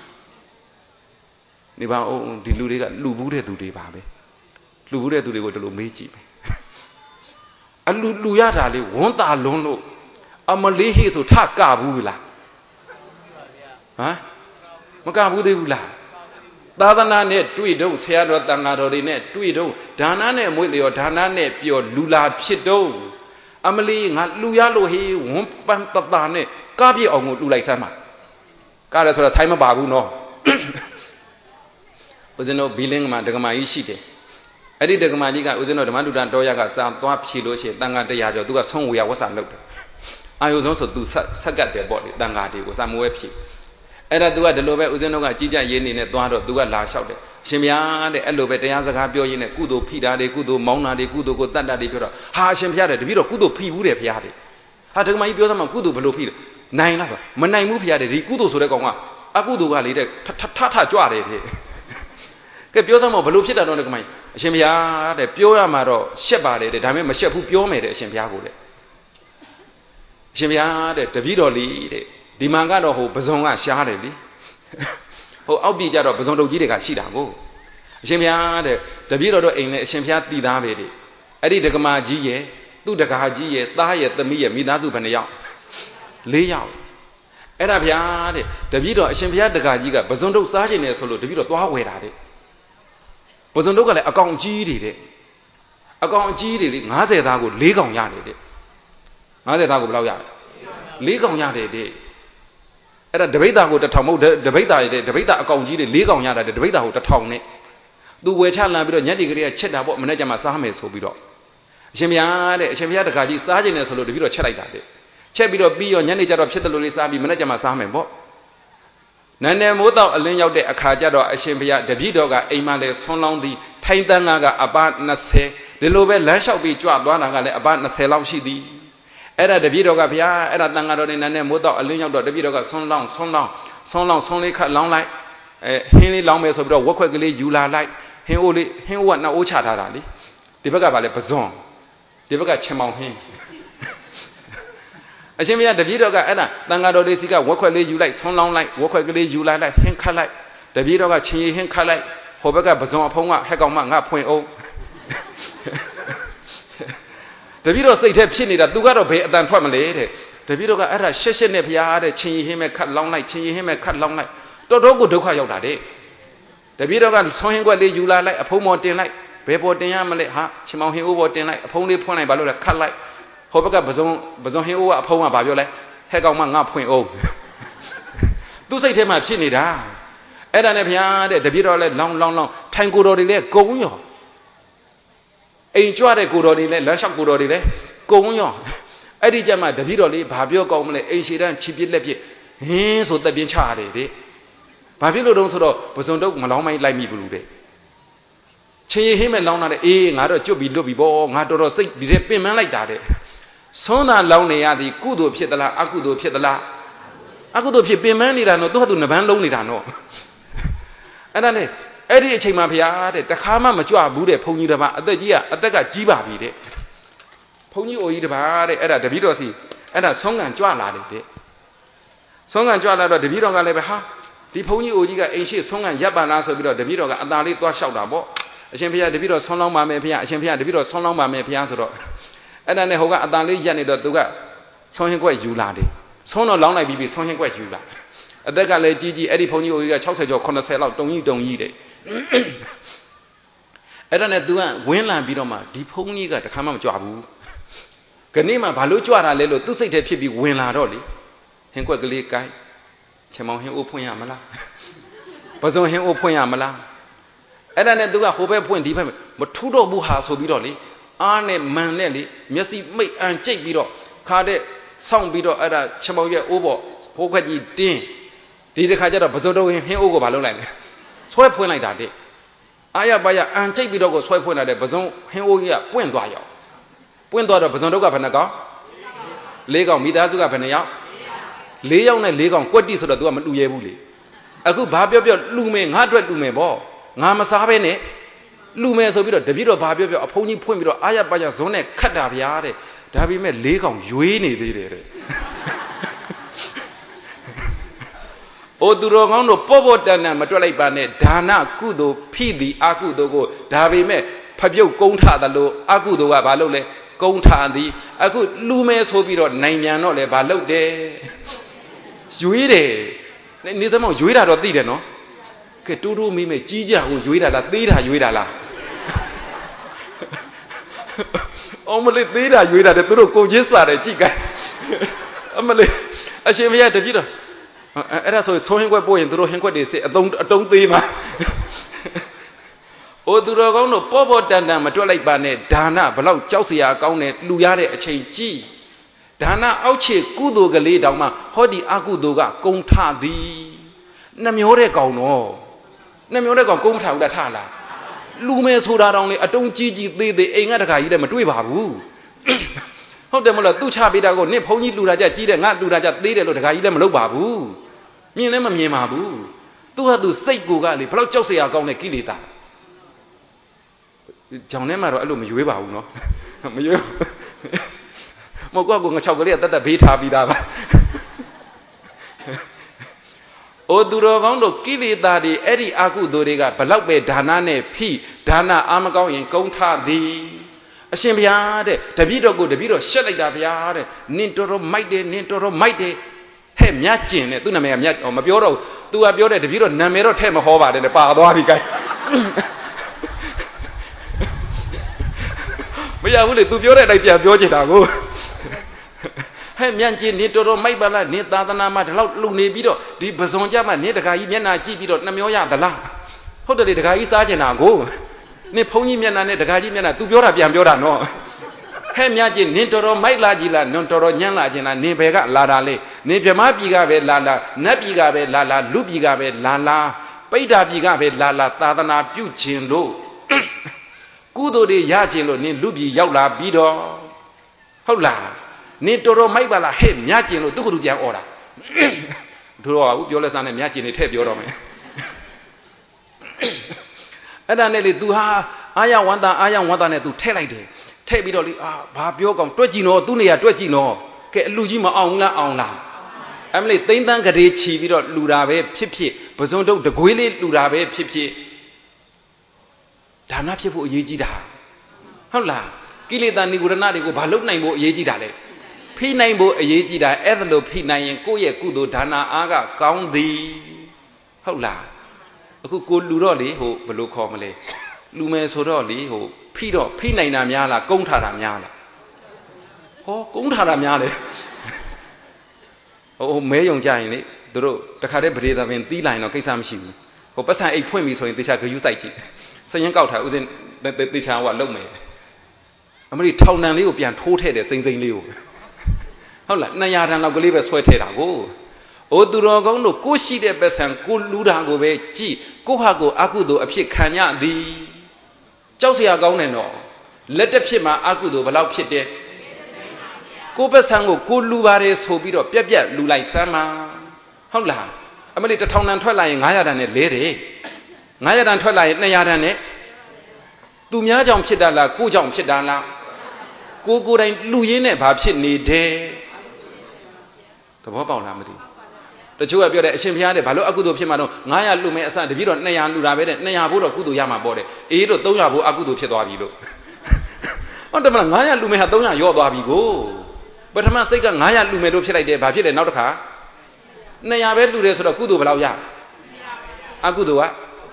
။နေပါအောင်ဒီလူတွေကလှူဘူးတဲ့သူတွေပါပဲ။လှူဘူးတဲ့သူတွေကိုဒီလိုမေးကြည့်မယ်။အလူရတာလေးဝန်းတာလွန်းလို့အမလေးဟေ့ဆိုထကဘူးလားဟမ်မကဘူးသေးဘူးလားသာသနာနဲ့တွေ့တော့ဆရာတော်တန်ဃာတော်တွေနဲ့တွေ့တော့ဒါနနဲ့မွေးလျော်ဒါနနဲ့ပြောလူလာဖြစ်တော့အမလီငါလူရလို့ဟေးဝန်းပန်းတတာနဲ့ကားပြည့်အောင်ကိုလူလိုက်စမ်းပါကားရဆိုတာဆိုင်မပါဘူးနော်ဦးဇင်းတို့ဘီလင်းမှာဒကမာကြီးရှိတယ်အဲ့ဒီဒကမာကြီးကဦးဇင်းတို့ဓမ္မတုဒ္ဒတော်ရကစာသွားဖြေလို့ရှိရင်တန်ဃာတရားကျော်သူကဆုံးဝေယဝဆလုပ်တယ်အာယုဆုံးဆိုသူဆက်ကတ်တယ်ပေါ့လေတန်ဃာတွေကိုစာမဝဲဖြေအဲ့ဒါ तू ကဒီလိုပဲဦးဇင်းတို့ကကြီးကြပ်ရေးနေနဲ့သွားတော့ तू ကလာလျှောက်တယ်ရှင်ဗျာတဲ့အဲ့လိုပဲတရားစကားပြောရင်းနဲ့ကုသိုလ်ဖိတာတွေကုသိုလ်မောင်းတာတွေကုသိုလ်ကိုတတ်တာတွေပြောတော့ဟာရှင်ဗျာတဲ့တပည့်တော်ကုသိုလ်ဖိဘူးတယ်ဗျာတဲ့ဟာဒကမာကြီးပြောသမှာကုသိုလ်ဘလို့ဖိတယ်နိုင်လားဆိုမနိုင်ဘူးဗျာတဲ့ဒီကုသိုလ်ဆိုတဲ့ကောင်ကအကုသိုလ်ကလေတဲ့ထကြွတယ်တဲ့ကဲပြောသမှာဘလို့ဖြစ်တာတော့ဒကမာကြီးအရှင်ဗျာတဲ့ပြောရမှာတော့ရှက်ပါတယ်တဲ့ဒါပေမဲ့မရှက်ဘူးပြောမယ်တဲ့အရှင်ဗျာကိုတဲ့အရှင်ဗျာတဲ့တပည့်တော်လေးတဲ့ဒီမှာကတော့ဟိုပဇွန်ကရှားတယ်လေဟိုအောက်ပြည်ကြတော့ပဇွန်တုပ်ကြီးတွေကရှိတာကိုအရှင်ဘုရားတဲ့တပည့်တော်တို့အိမ်နဲ့အရှင်ဘုရားတည်သားပဲတဲ့အဲ့ဒီဒကမာကြီးရဲ့သူ့တကာကြီးရဲ့သားရဲ့သမီးရဲ့မိသားစုဘယ်နှယောက်4ယောက်အဲ့ဒါဘုရားတဲ့တပည့်တော်အရှင်ဘုရားတကာကြီးကပဇွန်တုပ်စားခြင်းနဲ့ဆိုလို့တပည့်တော်သွားဝယ်တာတဲ့ပဇွန်တုပ်ကလည်းအကောင်ကြီးတွေတဲ့အကောင်အကြီးတွေလေ90သားကို4កောင်ရတယ်တဲ့90သားကိုဘယ်လောက်ရလဲ4កောင်ရတယ်တဲ့အဲ့ဒါတပိဿာကို1000မဟုတ်တပိဿာရတဲ့တပိဿာအကောင်ကြီးတွေ4កောင်ရတာတဲ့တပိဿာကို1000နဲ့သူဝယ်ချလာပြီးတော့ညက်တီကလေးကချက်တာပေါ့မနေ့ကမှစားမယ်ဆိုပြီးတော့အရှင်ဘုရားတဲ့အရှင်ဘုရားတခါကြီးစားခြင်းနဲ့ဆိုလို့တပည့်တော်ချက်လိုက်တာတဲ့ချက်ပြီးတော့ပြီးရောညနေကျတော့ဖြစ်တယ်လို့လေးစားပြီးမနေ့ကမှစားမယ်ပေါ့နန်းနယ်မိုးတော့အလင်းရောက်တဲ့အခါကျတော့အရှင်ဘုရားတပည့်တော်ကအိမ်မလဲဆွန်းလောင်းသည်ထိုင်းတန်းကအပ20ဒီလိုပဲလမ်းလျှောက်ပြီးကြွသွားတာကလည်းအပ20လောက်ရှိသည်အဲ့ဒါတပည့်တော်ကဘုရားအဲ့ဒါတန်ဃာတော်တွေနန်းနယ်မိုးတော့အလင်းရောက်တော့တပည့်တော်ကဆွန်းလောင်းလေးခတ်လောင်းလိုက်ဟင်းလေးလောင်းမယ်ဆိုပြီးတော့ဝက်ခွက်ကလေးယူလာလိုက်ဟင်းအိုးကနှစ်အိုးချထားတာလေဒီဘက်ကဗာလဲပဇွန်ဒီဘက်ကချင်မောင်ဟင်းအရှင်ဘုရားတပည့်တော်ကအဲ့ဒါတန်ဃာတော်တွေစီကဝက်ခွက်လေးယူလိုက်ဆွန်းလောင်းလိုက်ဝက်ခွက်ကလေးယူလာလိုက်ဟင်းခတ်လိုက်တပည့်တော်ကချင်းရည်ဟင်းခတ်လိုက်ဟိုဘက်ကပဇွန်အဖုံးကဟဲ့ကောင်မငါဖွင့်အောင်တပည့်တော်စိတ်ထဲဖြစ်နေတာသူကတော့ဘယ်အတန်ထွက်မလဲတဲ့တပည့်တော်ကအဲ့ဒါရှက်နဲ့ဘုရားတဲ့ချင်းရည်ဟင်းမဲ့ခတ်လောင်းလိုက်ချင်းရည်ဟင်းမဲ့ခတ်လောင်းလိုက်တော်တော်ကိုဒုက္ခရောက်တာတဲ့တပည့်တော်ကဆွန်းဟင်းခွက်လေးယူလာလိုက်အဖုံးပေါ်တင်လိုက်ဘယ်ပေါ်တင်ရမလဲဟာချင်မောင်ဟင်းအိုးပေါ်တင်လိုက်အဖုံးလေးဖွင့်လိုက်ဘာလို့လဲခတ်လိုက်ဟိုဘက်ကပဇွန်ဟင်းအိုးကအဖုံးကဘာပြောလဲဟဲ့ကောင်မငါဖွင့်အောင်သူသူစိတ်ထဲမှာဖြစ်နေတာအဲ့ဒါနဲ့ဘုရားတဲ့တပည့်တော်လဲလောင်းထိုင်ကိုတော်တွေလဲဂုံရောအိမ်ကြွတဲ့ကိုတော်တွေလဲလက်လျှောက်ကိုတော်တွေလဲဂုံရောအဲ့ဒီကြမှာတပည့်တော်လေးဘာပြောကောင်းမလဲအိမ်ရှိတန်းချီပြစ်လက်ပြစ်ဟင်းဆိုတက်ပြင်းချရတယ်တဲ့ဘာဖြစ်လို့တုံးဆိုတော့ပဇွန်တုတ်မလောင်းမိုင်းလိုက်မိဘူးတဲ့ချင်းရဟင်းမဲ့လောင်းတာတဲ့အေးငါတော့ကျွတ်ပြီးလွတ်ပြီးပေါ့ငါတော်စိတ်ဒီတဲ့ပင်ပန်းလိုက်တာတဲ့ဆွမ်းသာလောင်းနေရသည်ကုသိုလ်ဖြစ်သလားအကုသိုလ်ဖြစ်သလားအကုသိုလ်ဖြစ်ပင်ပန်းနေတာနော်သူဟာသူနှပန်းလုံးနေတာနော်အဲ့ဒါနဲ့အဲ့ဒီအချိန်မှာဘုရားတဲ့တခါမှမကြွဘူးတဲ့ဘုန်းကြီးတစ်ပါးအသက်ကကြီးပါပြီတဲ့ဘုန်းကြီးအိုကြီးတစ်ပါးတဲ့အဲ့ဒါတပည့်တော်စီအဲ့ဒါဆုံးကန်ကြွလာတယ်တဲ့ဆုံးကန်ကြွလာတော့တပည့်တော်ကလည်းပဲဟာဒီဘုန်းကြီးအိုကြီးကအိမ်ရှိဆုံးကန်ရပ်ပါလားဆိုပြီးတော့တပည့်တော်ကအသာလေးသွားလျှောက်တာပေါ့အရှင်ဘုရားတပည့်တော်ဆုံးလောင်းပါမယ်ဘုရားအရှင်ဘုရားတပည့်တော်ဆုံးလောင်းပါမယ်ဘုရားဆိုတော့အဲ့ဒါနဲ့ဟိုကအသာလေးရက်နေတော့သူကဆုံးရင်ကွက်ယူလာတယ်ဆုံးတော့လောင်းလိုက်ပြီးဆုံးရင်ကွက်ယူလာအသက်ကလည်းကြီးအဲ့ဒီဘုန်းကြီးအိုကြီးက60ကျော်80လောက်တုံကြီးတဲ့အဲ့ဒါနဲ့သူကဝင်းလန်ပြီးတော့မှဒီဘုန်းကြီးကတခါမှမကြွဘူးခဏမှဘာလို့ကြွတာလဲလို့သူ့စိတ်ထဲဖြစ်ပြီးဝင်လာတော့လေဟင်းကွက်ကလေးကိုင်းချမောင်ဟင်းအိုးဖွင့်ရမလားပဇွန်ဟင်းအိုးဖွင့်ရမလားအဲ့ဒါနဲ့သူကဟိုဘက်ဖွင့်ဒီဘက်မထူးတော့ဘူးဟာဆိုပြီးတော့လေအားနဲ့မန်နဲ့လေမျက်စိမိတ်အန်ကျိတ်ပြီးတော့ခါတဲ့ဆောင်းပြီးတော့အဲ့ဒါချမောင်ရဲ့အိုးပေါ်ဟိုခွက်ကြီးတင်းဒီတစ်ခါကျတော့ပဇွန်တော့ဟင်းအိုးကိုဘာလုပ်လိုက်လဲဆွဲဖွင့်လိုက်တာတဲ့အာရပါရအန်ကျိတ်ပြီးတော့ကိုဆွဲဖွင့်လာတဲ့ပဇွန်ဟင်းအိုးကြီးကပွင့်သွားရောပွင့်သွားတော့ပဇွန်တော့ကဘယ်နှကောင်၄ကောင်မိသားစုကဘယ်နှယောက်၄ယောက်နဲ့၄ကောင်ကွက်တိဆိုတော့ तू ကမလူရဲဘူးလေအခုဘာပြောလူမယ်ငါအတွက်လူမယ်ပေါ့ငါမစားဘဲနဲ့လူမယ်ဆိုပြီးတော့တပည့်တော်ဘာပြောအဖုံးကြီးဖွင့်ပြီးတော့အာရပါရဇွန်နဲ့ခတ်တာဗျာတဲ့ဒါပေမဲ့၄ကောင်ရွေးနေသေးတယ်တဲ့အိုသူတော်ကောင်းတို့ပေါ့တန်တန်မတွက်လိုက်ပါနဲ့ဒါနကုသိုလ်ဖိသည်အကုသိုလ်ကိုဒါပေမဲ့ဖပြုတ်ကုန်းထသလိုအကုသိုလ်ကဘာလုပ်လဲကုန်းထသည်အခုလူမဲဆိုပြီးတော့နိုင်မြန်တော့လဲဘာလုပ်တယ်ရွေးတယ်နေသမောင်ရွေးတာတော့သိတယ်နော်ကဲတိုးတိုးမိမဲကြီးကြကိုရွေးတာလားသေးတာရွေးတာလားအော်မလေးသေးတာရွေးတာတဲ့သူတို့ကိုချင်းစားတယ်ကြည့်ကြအမလေးအရှင်မရတပြည့်တော့အဲ့ဒါဆိုဆုံးဟင်းခွက်ပို့ရင်သူတို့ဟင်းခွက်တွေစစ်အတုံးသေးမှာအိုသူတော်ကောင်းတို့ပေါ့တန်တန်မတွက်လိုက်ပါနဲ့ဒါနဘလောက်ကြောက်စရာကောင်းတယ်လူရတဲ့အချိန်ကြီးဒါနအောက်ခြေကုသိုလ်ကလေးတောင်မှဟောဒီအကုသိုလ်ကကုံထသည်နှမျောတဲ့ကောင်တော့နှမျောတဲ့ကောင်ကုံမထဘူးလားထလားလူမဲဆိုတာတောင်လေအတုံးကြီးသေးအိမ်ကတခါကြီးလည်းမတွေ့ပါဘူးဟုတ်တယ်မလားသူ့ချပေးတာကိုနင့်ဘုန်းကြီးလူတာကြကြီးတယ်ငါလူတာကြသေးတယ်လို့တခါကြီးလည်းမလုပ်ပါဘူးမြင်လည်းမမြင်ပါဘူးသူ့ဟာသူစိတ်ကိုကလေဘလောက်ကြောက်စရာကောင်းတဲ့ကိလေသာကြောင်ထဲမှာတော့အဲ့လိုမရွေးပါဘူးနော်မရွေးမဟုတ်ကောငါ6ကလေးကတတ်ဘေးထားပြီးသားပါအိုသူတော်ကောင်းတို့ကိလေသာတွေအဲ့ဒီအကုသိုလ်တွေကဘလောက်ပဲဒါနနဲ့ဖိဒါနအာမကောင်းရင်ကုံထသည်အရှင်ဘုရားတဲ့တပည့်တော်ကိုတပည့်တော်ရှက်လိုက်တာဘုရားတဲ့နင်တော်မိုက်တယ်နင်တော်မိုက်တယ်ဟဲ့မြတ်ကျင်တဲ့သူ့နာမည်ကမြတ်မပြောတော့ तू ကပြောတဲ့တပည့်တော်နာမည်တော့ထဲ့မဟောပါတယ်လေပါသွားပြီ gain မရဘူးလေ तू ပြောတဲ့အတိုင်းပြန်ပြောချင်တာကိုဟဲ့မြန်ကြီးနေတော်မိုက်ပါလားနေသာသနာမှာဒီလောက်လုံနေပြီးတော့ဒီပဇွန်ကြမှာနေတခါကြီးမျက်နှာကြည့်ပြီးတော့နှမျောရသလားဟုတ်တယ်လေတခါကြီးစားချင်တာကိုနေဖုန်းကြီးမျက်နှာနဲ့တခါကြီးမျက်နှာ तू ပြောတာပြန်ပြောတာနော်ဟဲ့မြတ်ကြီးနင်တော်မိုက်လာကြီးလားနင်တော်ညံ့လာခြင်းလားနင်ဘယ်ကလာတာလေနင်ဗြဟ္မပြည်ကပဲလာလာနတ်ပြည်ကပဲလာလာလူပြည်ကပဲလာလာပိဋ္ဌာပြည်ကပဲလာလာသာသနာပြုခြင်းလို့ကုသိုလ်တွေရခြင်းလို့နင်လူပြည်ရောက်လာပြီးတော့ဟုတ်လားနင်တော်မိုက်ပါလားဟဲ့မြတ်ကျင်လို့သူကလူပြန်អော်တာတို့တော့ဘူးပြောလက်စားနဲ့မြတ်ကျင်နေထည့်ပြောတော့မယ်အဲ့ဒါနဲ့လေ तू ဟာအာယဝန္တာနဲ့ तू ထည့်လိုက်တယ်ထည့်ပြီးတော့လေဘာပြောကောင်တွက်ကြည့်နော်သူ့နေရာတွက်ကြည့်နော်ကဲအလူကြီးမအောင်လားအောင်လားအမလေးသိန်းတန်းကလေးချီပြီးတော့လှူတာပဲဖြစ်ပဇွန်တုတ်တကွေးလေးလှူတာပဲဖြစ်ဒါနဖြစ်ဖို့အရေးကြီးတာဟုတ်လားကိလေသာနိဂုရဏတွေကိုဘာလုပ်နိုင်ဖို့အရေးကြီးတာလဲဖိနိုင်ဖို့အရေးကြီးတာအဲ့ဒါလို့ဖိနိုင်ရင်ကိုယ့်ရဲ့ကုသိုလ်ဒါနအားကကောင်းသည်ဟုတ်လားအခုကိုလူတော့လေဟိုဘယ်လိုခေါ်မလဲလူမယ်ဆိုတော့လေဟိုဖိနိုင်တာများလားကုန်းထားတာများလားဟောကုန်းထားတာများလေဟိုမဲယုံကြရင်လေတို့တခါတည်းဗရေသာပင်တီးလိုက်တော့ကိစ္စမရှိဘူးဟိုပတ်စံအိတ်ဖွင့်ပြီဆိုရင်တေချာဂယုစိုက်ကြည့်စရင်ကောက်ထားဥစဉ်တေချာဟိုကလုံမယ်အမလီထောင်တန်လေးကိုပြန်ထိုးထည့်တယ်စိမ့်စိမ့်လေးကိုဟုတ်လား200တန်လောက်ကလေးပဲဆွဲထည့်တာကိုအိုသူတော်ကောင်းတို့ကိုရှိတဲ့ပတ်စံကိုလူတာကိုပဲကြည့်ကိုဟာကိုအကုသိုလ်အဖြစ်ခံရသည်ကြောက်စရာကောင်းတယ်နော်လက်တစ်ဖြစ်မှာအကုသိုလ်ဘယ်လောက်ဖြစ်တယ်ကိုပတ်စံကိုလူပါတယ်ဆိုပြီးတော့ပြက်ပြက်လူလိုက်စမ်းပါဟုတ်လားအမလီ1000တန်ထွက်လာရင်900တန်နဲ့လဲတယ်900တန်ထွက်လာရင်200တန်နဲ့သူများကြောင့်ဖြစ်တာလားကိုကြောင့်ဖြစ်တာလားကိုယ်တိုင်လူရင်းနဲ့ဘာဖြစ်နေတယ်သဘောပေါက်လားမသိတချို့ကပြောတယ်အရှင်ဘုရားတဲ့ဘာလို့အကုသိုလ်ဖြစ်မှာတော့900လူမဲ့အစတပည့်တော့200လူတာပဲတဲ့200ဘို့တော့ကုသိုလ်ရမှာပေါ့တဲ့အေးတော့300ဘို့အကုသိုလ်ဖြစ်သွားပြီလို့ဟုတ်တယ်မလား900လူမဲ့ဟာ300ရော့သွားပြီကိုပထမစိတ်က900လူမဲ့လို့ဖြစ်လိုက်တယ်ဘာဖြစ်လဲနောက်တစ်ခါ200ပဲလူတယ်ဆိုတော့ကုသိုလ်ဘယ်လောက်ရအကုသိုလ်က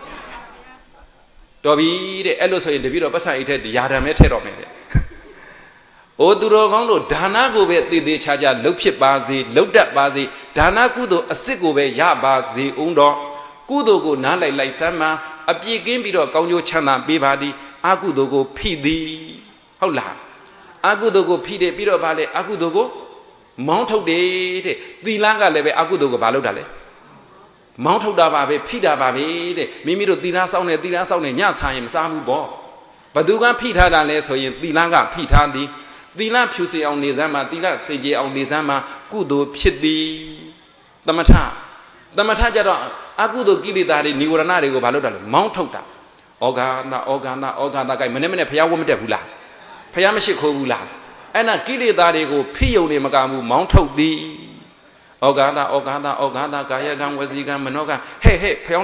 တော်ပြီတဲ့အဲ့လို့ဆိုရင်တပည့်တော့ပတ်စံအိတ်ထက်ရာဓာမဲထည့်တော့မယ်တဲ့အိုသူတော်ကောင်းတို့ဒါနကိုပဲတည်တည်ချာချာလှုပ်ဖြစ်ပါစေလှုပ်တတ်ပါစေဒါနကုသိုလ်အစစ်ကိုပဲရပါစေဦးတော့ကုသိုလ်ကိုနားလိုက်စမ်းမှာအပြည့်ကင်းပြီးတော့ကောင်းကျိုးချမ်းသာပေးပါသည်အကုသိုလ်ကိုဖိသည်ဟုတ်လားအကုသိုလ်ကိုဖိတယ်ပြီးတော့ဗာလဲအကုသိုလ်ကိုမောင်းထုတ်တယ်တဲ့သီလကလည်းပဲအကုသိုလ်ကိုဗာလုပ်တာလဲမောင်းထုတ်တာပါပဲဖိတာပါပဲတဲ့မိမိတို့သီလစောင့်နေညစားရင်မစားဘူးပေါ့ဘသူကဖိထားတာလဲဆိုရင်သီလကဖိထားသည်သီလဖြူစင်အောင်နေစမ်းမှာသီလစေကြအောင်နေစမ်းမှာကုသိုလ်ဖြစ်သည်သမထကြတော့အကုသိုလ်ကိလေသာတွေនិဝရဏတွေကိုဘာလုပ်တာလဲမောင်းထုတ်တာဩဃာနာကိုမနေ့ဖျားဝတ်မတက်ဘူးလားဖျားမရှိခိုးဘူးလားအဲ့ဒါကိလေသာတွေကိုဖိယုံနေမကဘူးမောင်းထုတ်သည်ဩဃာနာကာယကံဝစီကံမနောကံဟဲ့ဖျောင်း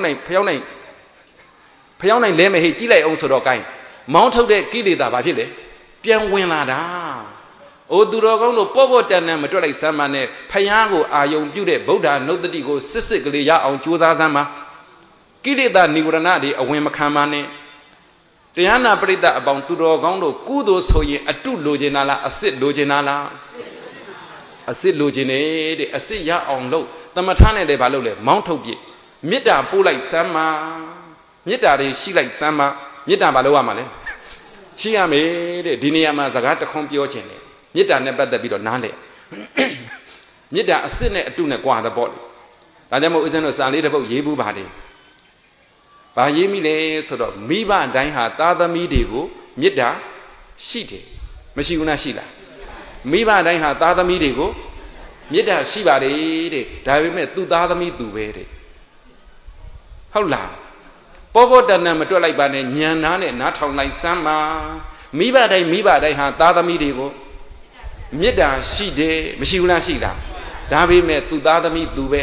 နိုင်လဲမယ်ဟဲ့ကြည့်လိုက်အောင်ဆိုတော့ gain မောင်းထုတ်တဲ့ကိလေသာဘာဖြစ်လဲပြန်ဝင်လာတာအိုသူတော်ကောင်းတို့ပေါ့တန်မတွက်လိုက်စမ်းပါနဲ့ဖယားကိုအာယုံပြုတဲ့ဗုဒ္ဓနုတ္တိကိုစစ်ကလေးရအောင်ကြိုးစားစမ်းပါကိလေသာនិဝရဏတွေအဝင်မခံပါနဲ့တရားနာပရိသတ်အပေါင်းသူတော်ကောင်းတို့ကုသိုလ်ဆိုရင်အတုလိုချင်တာလားအစစ်လိုချင်တာလားအစစ်လိုချင်တယ်တဲ့အစစ်ရအောင်လို့သမထနဲ့လည်းဘာလုပ်လဲမောင်းထုတ်ပြမေတ္တာပို့လိုက်စမ်းပါမေတ္တာတွေရှိလိုက်စမ်းပါမေတ္တာဘာလုပ်ရမှာလဲရှိရမယ်တဲ့ဒီနေရာမှာစကားတခွန်းပြောခြင်းလေမေတ္တာနဲ့ပတ်သက်ပြီးတော့နားလေမေတ္တာအစစ်နဲ့အတုနဲ့ကြွားတဲ့ပေါ့လေဒါကြောင့်မို့ဦးဇင်းတို့စာလေးတစ်ပုဒ်ရေးဘူးပါတယ်ဘာရေးမိလဲဆိုတော့မိဘတိုင်းဟာသားသမီးတွေကိုမေတ္တာရှိတယ်မရှိဘူးလားရှိလားမိဘတိုင်းဟာသားသမီးတွေကိုမေတ္တာရှိပါတယ်တဲ့ဒါပေမဲ့သူ့သားသမီးသူပဲတဲ့ဟုတ်လားပေါ်တန်မတွက်လိုက်ပါနဲ့ညံနာနဲ့နားထောင်လိုက်စမ်းပါမိဘတိုင်းဟာသားသမီးတွေကိုမေတ္တာရှိတယ်မရှိဘူးလားရှိလားဒါပေမဲ့သူ့သားသမီးသူပဲ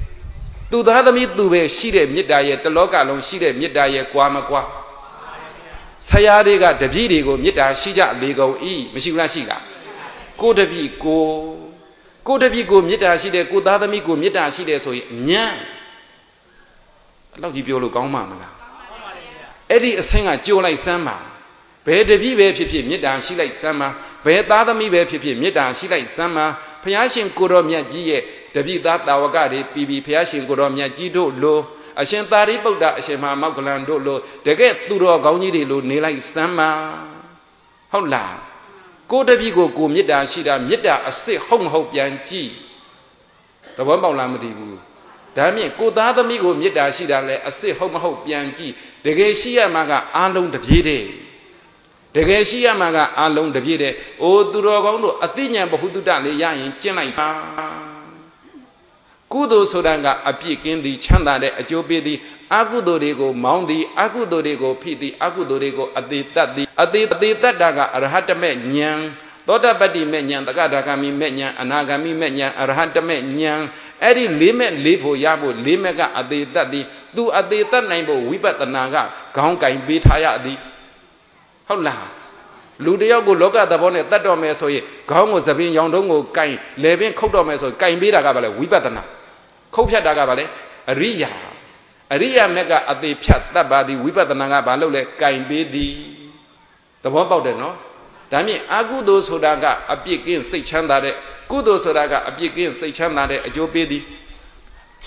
ရှိတဲ့မေတ္တာရဲ့တလောကလုံးရှိတဲ့မေတ္တာရဲ့ကွာမကွာဆရာတွေကတပည့်တွေကိုမေတ္တာရှိကြလေကုန်ဤမရှိဘူးလားရှိလားကိုတပည့်ကိုမေတ္တာရှိတယ်ကိုသားသမီးကိုမေတ္တာရှိတယ်ဆိုရင်ညံအဲ့လောက်ကြီးပြောလို့ကောင်းမှာမလားအဲ့ဒီအဆင့်ကကြိုးလိုက်စမ်းပါဘယ်တပည့်ပဲဖြစ်ဖြစ်မေတ္တာရှိလိုက်စမ်းပါဘယ်သားသမီးပဲဖြစ်ဖြစ်မေတ္တာရှိလိုက်စမ်းပါဘုရားရှင်ကိုတော်မြတ်ကြီးရဲ့တပည့်သားတာဝကတွေပြီးဘုရားရှင်ကိုတော်မြတ်ကြီးတို့လိုအရှင်သာရိပုတ္တအရှင်မဟာမောက္ကလန်တို့လိုတကယ်သူတော်ကောင်းကြီးတွေလိုနေလိုက်စမ်းပါဟုတ်လားကိုတပည့်ကိုမေတ္တာရှိတာမေတ္တာအစစ်ဟုတ်မဟုတ်ပြန်ကြည့်သဘောပေါက်လားမသိဘူးဒါမြင့်ကိုသားသမီးကိုမေတ္တာရှိတာလဲအစစ်ဟုတ်မဟုတ်ပြန်ကြည့်တကယ်ရှိရမှာကအာလုံးတပြေးတဲ့တကယ်ရှိရမှာကအာလုံးတပြေးတဲ့အိုသူတော်ကောင်းတို့အသိဉာဏ်ဘ ഹു တုတလေးရရင်ကျင့်လိုက်ပါကုသိုလ်ဆိုတာကအပြည့်ကင်းသည်ချမ်းသာတဲ့အကျိုးပေးသည်အကုသိုလ်တွေကိုမောင်းသည်အကုသိုလ်တွေကိုဖိသည်အကုသိုလ်တွေကိုအသေးတတ်သည်အသေးတတ်တာကအရဟတမေဉာဏ်သောတပတ္တိမေဉာဏ်တက္ကဒါဂမိမေဉာဏ်အနာဂမိမေဉာဏ်အရဟတမေဉာဏ်အဲ့ဒီလေးမဲ့လေးဖို့ရဖို့လေးမဲ့ကအသေးတတ်သည်သူအသေးတတ်နိုင်ဖို့ဝိပဿနာကခေါင်းကင်ပေးထားရသည်ဟုတ်လားလူတယောက်ကိုလောကသဘောနဲ့တတ်တော်မယ်ဆိုရင်ခေါင်းကိုသပင်ရောင်တုံးကိုကင်လေပင်ခုတ်တော်မယ်ဆိုရင်ကင်ပေးတာကဘာလဲဝိပဿနာခုတ်ဖြတ်တာကဘာလဲအရိယာမက်ကအသေးဖြတ်တတ်ပါသည်ဝိပဿနာကဘာလို့လဲကင်ပေးသည်သဘောပေါက်တယ်နော်ဒါမြင့်အကုသိုလ်ဆိုတာကအပြစ်ကင်းစိတ်ချမ်းသာတဲ့ကုသိုလ်ဆိုတာကအပြစ်ကင်းစိတ်ချမ်းသာတဲ့အကျိုးပေးသည်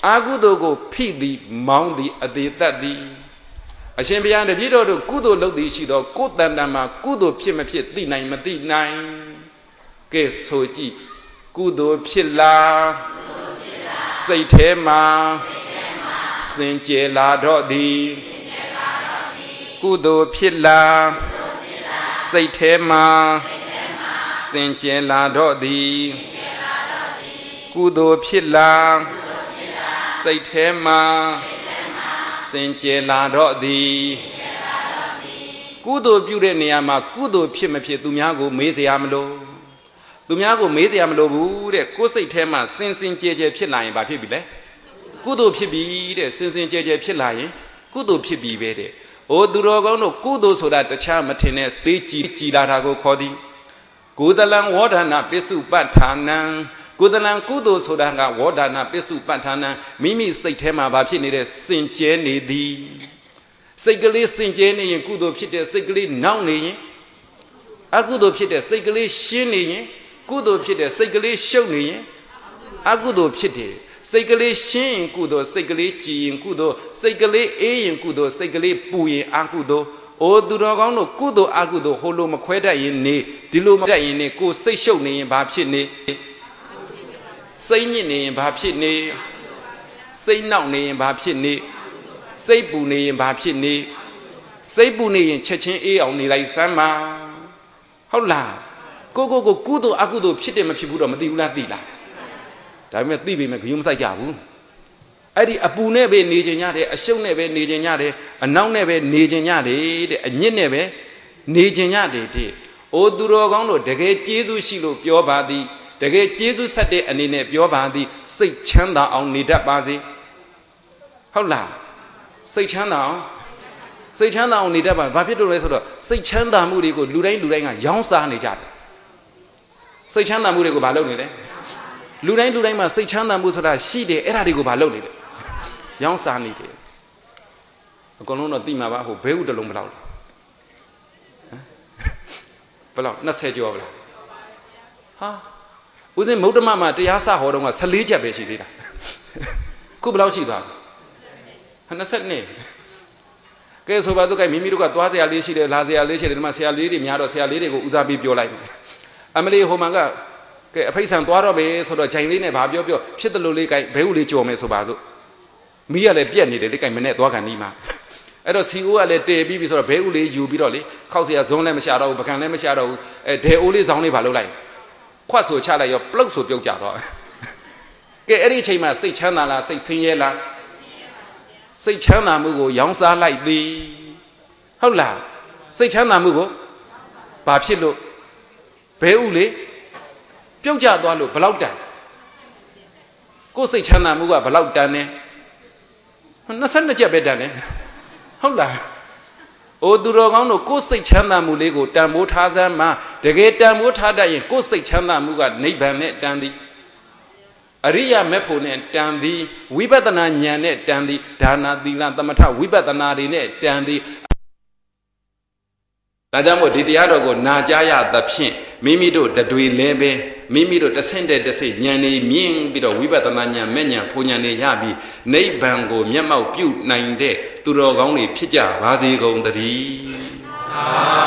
အာကုသိုလ်ကိုဖိသည်မောင်းသည်အသေးသက်သည်အရှင်ဘုရားတပည့်တော်တို့ကုသိုလ်လုပ်သည်ရှိသောကိုယ်တန်တန်မှာကုသိုလ်ဖြစ်မဖြစ်သိနိုင်မသိနိုင်ကဲဆိုကြည့်ကုသိုလ်ဖြစ်လားစိတ်ထဲမှာစင်ကြယ်လာတော့သည်ကုသိုလ်ဖြစ်လားစိတ်ထဲမှာစင်ကြယ်လာတော့သည်ကုသိုလ်ဖြစ်လားစိတ်ထဲမှာစင်ကြယ်လာတော့သည်ကုသိုလ်ပြုတဲ့နေရာမှာကုသိုလ်ဖြစ်မဖြစ်သူများကိုမေးစရာမလိုသူများကိုမေးစရာမလိုဘူးတဲ့ကိုယ်စိတ်ထဲမှာစင်စင်ကြယ်ကြယ်ဖြစ်လာရင်ဘာဖြစ်ပြီလဲကုသိုလ်ဖြစ်ပြီတဲ့စင်စင်ကြယ်ကြယ်ဖြစ်လာရင်ကုသိုလ်ဖြစ်ပြီပဲတဲ့။အိုသူတော်ကောင်းတို့ကုသိုလ်ဆိုတာတခြားမထင်တဲ့စေကြည်လာတာကိုခေါ်သည်ကုသလံဝေါဒနာပစ္စုပ္ပထာနံကုသလံကုသိုလ်ဆိုတာကဝေါဒနာပစ္စုပ္ပထာနံမိမိစိတ်ထဲမှာဘာဖြစ်နေတဲ့စင်ကြဲနေသည်စိတ်ကလေးစင်ကြဲနေရင်ကုသိုလ်ဖြစ်တဲ့စိတ်ကလေးနောက်နေရင်အကုသိုလ်ဖြစ်တဲ့စိတ်ကလေးရှင်းနေရင်ကုသိုလ်ဖြစ်တဲ့စိတ်ကလေးရှုပ်နေရင်အကုသိုလ်ဖြစ်တယ်စိတ်ကလေးရှင်းရင်ကုသိုလ်စိတ်ကလေးကြည်ရင်ကုသိုလ်စိတ်ကလေးအေးရင်ကုသိုလ်စိတ်ကလေးပူရင်အကုသိုလ်အိုသူတော်ကောင်းတို့ကုသိုလ်အကုသိုလ်ဟိုလိုမခွဲတတ်ရင်နေဒီလိုမတတ်ရင်နေကိုယ်စိတ်ရှုပ်နေရင်ဘာဖြစ်နေစိတ်ညစ်နေရင်ဘာဖြစ်နေစိတ်နောက်နေရင်ဘာဖြစ်နေစိတ်ပူနေရင်ဘာဖြစ်နေစိတ်ပူနေရင်ချက်ချင်းအေးအောင်နေလိုက်စမ်းပါဟုတ်လားကိုကုသိုလ်အကုသိုလ်ဖြစ်တယ်မဖြစ်ဘူးတော့မသိဘူးလားသိလားဒါပေမဲ့သိပေမဲ့ဂရုမစိုက်ကြဘူးအဲ့ဒီအပူနဲ့ပဲနေကြရတယ်အရှုပ်နဲ့ပဲနေကြရတယ်အနောက်နဲ့ပဲနေကြရတယ်တဲ့အညစ်နဲ့ပဲနေကြရတယ်တဲ့အိုသူတော်ကောင်းတို့တကယ်ကျေးဇူးရှိလို့ပြောပါသည်တကယ်ကျေးဇူးဆက်တဲ့အနေနဲ့ပြောပါသည်စိတ်ချမ်းသာအောင်နေတတ်ပါစေဟုတ်လားစိတ်ချမ်းသာအောင်နေတတ်ပါဘာဖြစ်လို့လဲဆိုတော့စိတ်ချမ်းသာမှုတွေကိုလူတိုင်းကရောင်းစားနေကြတယ်စိတ်ချမ်းသာမှုတွေကိုဘာလုပ်နေလဲလူတိုင်းမှာစိတ်ချမ်းသာမှုဆိုတာရှိတယ်အဲ့ဒါတွေကိုဘာလုပ်နေလဲရောင်းစားနေတယ်အကုန်လုံးတော့သိမှာပါဟိုဘဲဥတလုံးဘယ်လောက်လဲဘယ်လောက်20ကျော်ဗလားဟာဦးစင်းမௌတ္တမမှာတရားစဟောတော့က14ချက်ပဲရှိသေးတာခုဘယ်လောက်ရှိသွားလဲ22ကဲဆိုပါတော့ကဲမိမိတို့ကသွားစရာလေးရှိတယ်လာစရာလေးရှိတယ်ဒီမှာဆရာလေးတွေများတော့ဆရာလေးတွေကိုဦးစားပေးပြောလိုက်မယ်အမလီဟိုမှာကကဲအဖိတ်ဆန်သွားတော့ပဲဆိုတော့ဂျိုင်လေးနဲ့ဗာပြောဖြစ်တယ်လို့လေးကဲဘဲဥလေးကြော်မယ်ဆိုပါစို့မီးကလည်းပြက်နေတယ်လေကဲမနဲ့သွားကန်နီးမှာအဲ့တော့စီအိုးကလည်းတည်ပြီးပြီဆိုတော့ဘဲဥလေးယူပြီးတော့လေခောက်เสียဇွန်းလည်းမရှာတော့ဘူးပကံလည်းမရှာတော့ဘူးအဲဒဲအိုးလေးဇောင်းလေးဗာလုပ်လိုက်ခွတ်ဆိုချလိုက်ရောပလုတ်ဆိုပြုတ်ကြသွားကဲအဲ့ဒီအချိန်မှာစိတ်ချမ်းသာလားစိတ်ဆင်းရဲလားစိတ်ချမ်းသာမှုကိုရောင်းစားလိုက်သည်ဟုတ်လားစိတ်ချမ်းသာမှုကိုဘာဖြစ်လို့ဘဲဥလေးပြုတ်ကြသွားလို့ဘလောက်တန်ကိုယ်စိတ်ချမ်းသာမှုကဘလောက်တန်နေ22ချက်ပဲတန်နေဟုတ်လားအိုသူတော်ကောင်းတို့ကိုယ်စိတ်ချမ်းသာမှုလေးကိုတန်ဖိုးထားစမ်းမှာတကယ်တန်ဖိုးထားတတ်ရင်ကိုယ်စိတ်ချမ်းသာမှုကနိဗ္ဗာန်နဲ့တန်သည်အရိယာမေဖို့နဲ့တန်သည်ဝိပဿနာဉာဏ်နဲ့တန်သည်ဒါနာသီလသမထဝိပဿနာတွေနဲ့တန်သည်ဒါကြောင့်မို့ဒီတရားတော်ကိုနာကြားရသဖြင့်မိမိတို့တတွေလည်းပဲမိမိတို့တဆင့်တဲ့တစိဉာဏ်နေမြင့်ပြီးတော့ဝိပဿနာဉာဏ်မဲ့ဉာဏ်ဖုန်ဉာဏ်နေရပြီးနိဗ္ဗာန်ကိုမျက်မှောက်ပြုနိုင်တဲ့သူတော်ကောင်းတွေဖြစ်ကြပါစေကုန်သတည်း